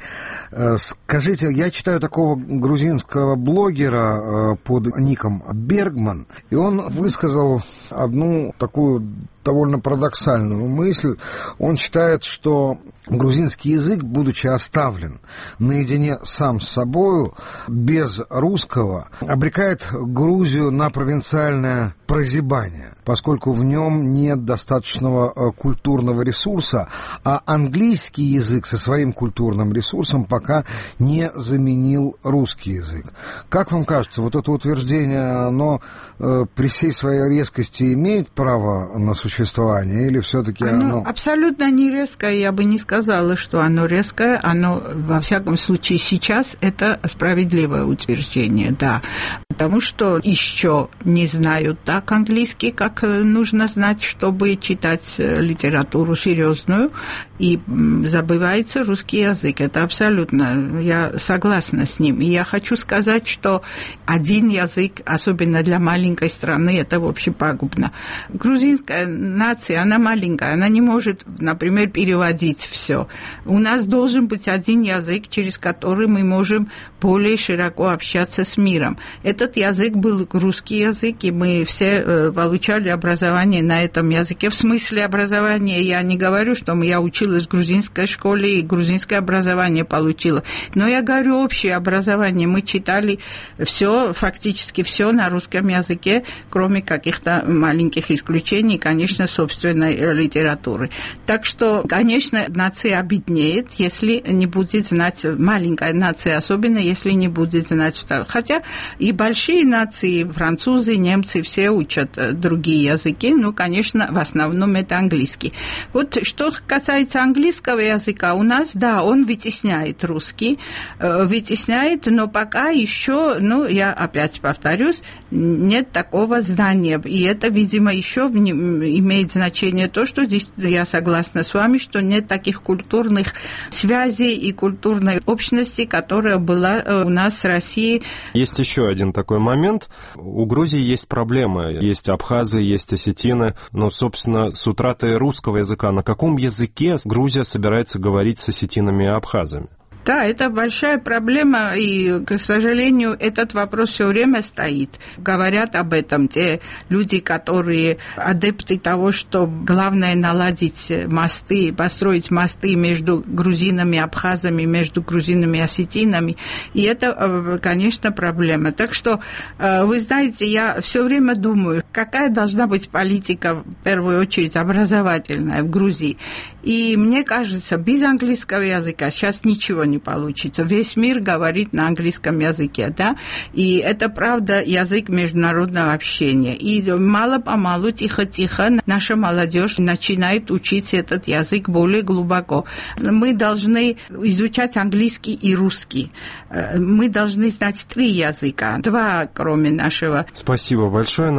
Скажите, я читаю такого грузинского блогера под ником Бергман, и он высказал одну такую довольно парадоксальную мысль. Он считает, что грузинский язык, будучи оставлен наедине сам с собою, без русского, обрекает Грузию на провинциальное прозябание, поскольку в нем нет достаточного культурного ресурса, а английский язык со своим культурным ресурсом пока не заменил русский язык. Как вам кажется, вот это утверждение, оно при всей своей резкости имеет право на существование, или все-таки оно... Абсолютно не резкое, я бы не сказала, что оно резкое, оно, во всяком случае, сейчас это справедливое утверждение, да, потому что еще не знают так английский, как нужно знать, чтобы читать литературу серьезную, и забывается русский язык, это абсолютно, я согласна с ним, и я хочу сказать, что один язык, особенно для маленькой страны, это, в общем, пагубно. Грузинская нация, она маленькая, она не может, например, переводить все. У нас должен быть один язык, через который мы можем более широко общаться с миром. Этот язык был русский язык, и мы все получали образование на этом языке. В смысле образования я не говорю, что я училась в грузинской школе и грузинское образование получила, но я говорю общее образование. Мы читали все, фактически все на русском языке, кроме каких-то маленьких исключений, конечно, собственной литературы. Так что, конечно, нация обеднеет, если не будет знать, маленькая нация, особенно если не будет знать второй. Хотя и большие нации, французы, немцы, все учат другие языки, но, конечно, в основном это английский. Вот что касается английского языка, у нас, да, он вытесняет русский, вытесняет, но пока еще, я опять повторюсь, нет такого знания. И это, видимо, еще имеет значение то, что здесь я согласна с вами, что нет таких культурных связей и культурной общности, которая была у нас с Россией. Есть еще один такой момент. У Грузии есть проблемы. Есть абхазы, есть осетины. Но, собственно, с утратой русского языка, на каком языке Грузия собирается говорить с осетинами и абхазами? Да, это большая проблема, и, к сожалению, этот вопрос все время стоит. Говорят об этом те люди, которые адепты того, что главное наладить мосты, построить мосты между грузинами, абхазами, между грузинами и осетинами. И это, конечно, проблема. Так что, вы знаете, я все время думаю, какая должна быть политика, в первую очередь, образовательная в Грузии. И мне кажется, без английского языка сейчас ничего не получится. Весь мир говорит на английском языке, да, и это, правда, язык международного общения. И мало-помалу, тихо-тихо, наша молодежь начинает учить этот язык более глубоко. Мы должны изучать английский и русский. Мы должны знать 3 языка, 2, кроме нашего. Спасибо большое, Нателла.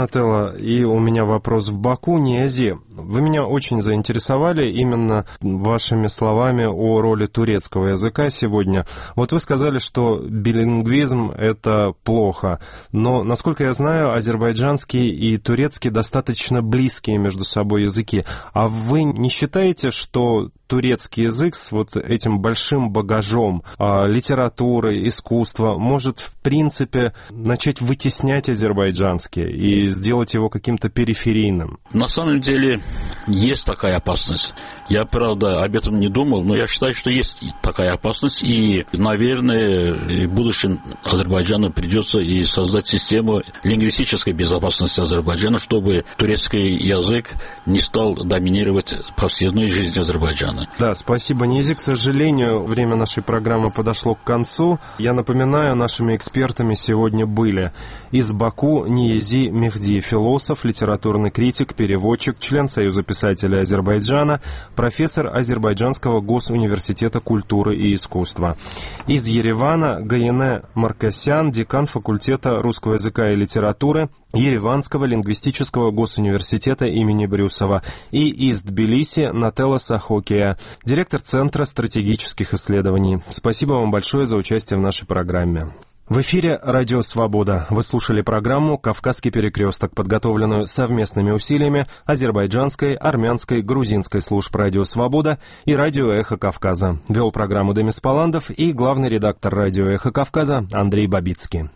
и у меня вопрос в Баку. Ниязи, вы меня очень заинтересовали именно вашими словами о роли турецкого языка сегодня. Вот вы сказали, что билингвизм — это плохо, но, насколько я знаю, азербайджанский и турецкий достаточно близкие между собой языки. А вы не считаете, что турецкий язык с вот этим большим багажом литературы, искусства может, в принципе, начать вытеснять азербайджанский и сделать его каким-то периферийным? На самом деле есть такая опасность. Я, правда, об этом не думал, но я считаю, что есть такая опасность, и, наверное, в будущем Азербайджану придется и создать систему лингвистической безопасности Азербайджана, чтобы турецкий язык не стал доминировать в повседневной жизни Азербайджана. Да, спасибо, Низи. К сожалению, время нашей программы подошло к концу. Я напоминаю, нашими экспертами сегодня были из Баку Ниязи Мехди, философ, литературный критик, переводчик, член Союза писателей Азербайджана, профессор Азербайджанского госуниверситета культуры и искусства. Из Еревана Гаене Маркасян, декан факультета русского языка и литературы Ереванского лингвистического госуниверситета имени Брюсова. И из Тбилиси Нателла Сахокия, директор Центра стратегических исследований. Спасибо вам большое за участие в нашей программе. В эфире «Радио Свобода». Вы слушали программу «Кавказский перекресток», подготовленную совместными усилиями азербайджанской, армянской, грузинской служб «Радио Свобода» и «Радио Эхо Кавказа». Вел программу Демис Паландов и главный редактор «Радио Эхо Кавказа» Андрей Бабицкий.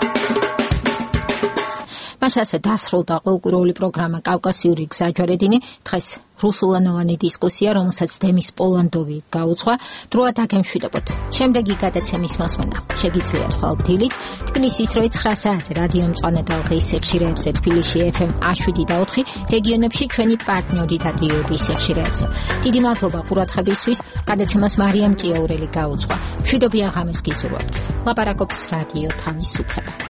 მას ასე დასრულდა ყოლკურული პროგრამა კავკასიური გზაჯვარედინი. დღეს რუსულენოვანი დისკუსია, რომელსაც დემის პოლანდოვი გაუძღვა. დროა დაგემშვიდობოთ. შემდეგი გადაცემის მოსმენა შეგიძლიათ ხვალ დილით თბილისის დროით 9 საათზე რადიო მწვანე ტალღის სიხშირეებზე, თბილისში FM 107 და 4, რეგიონებში ჩვენი პარტნიორი რადიოების სიხშირეებზე. დიდი მადლობა ყურადღებისთვის. გადაცემას მარიამ ჭიაურელი გაუძღვა. მშვიდობიან ღამეს გისურვებთ. ლაპარაკობს რადიო თავისუფლება.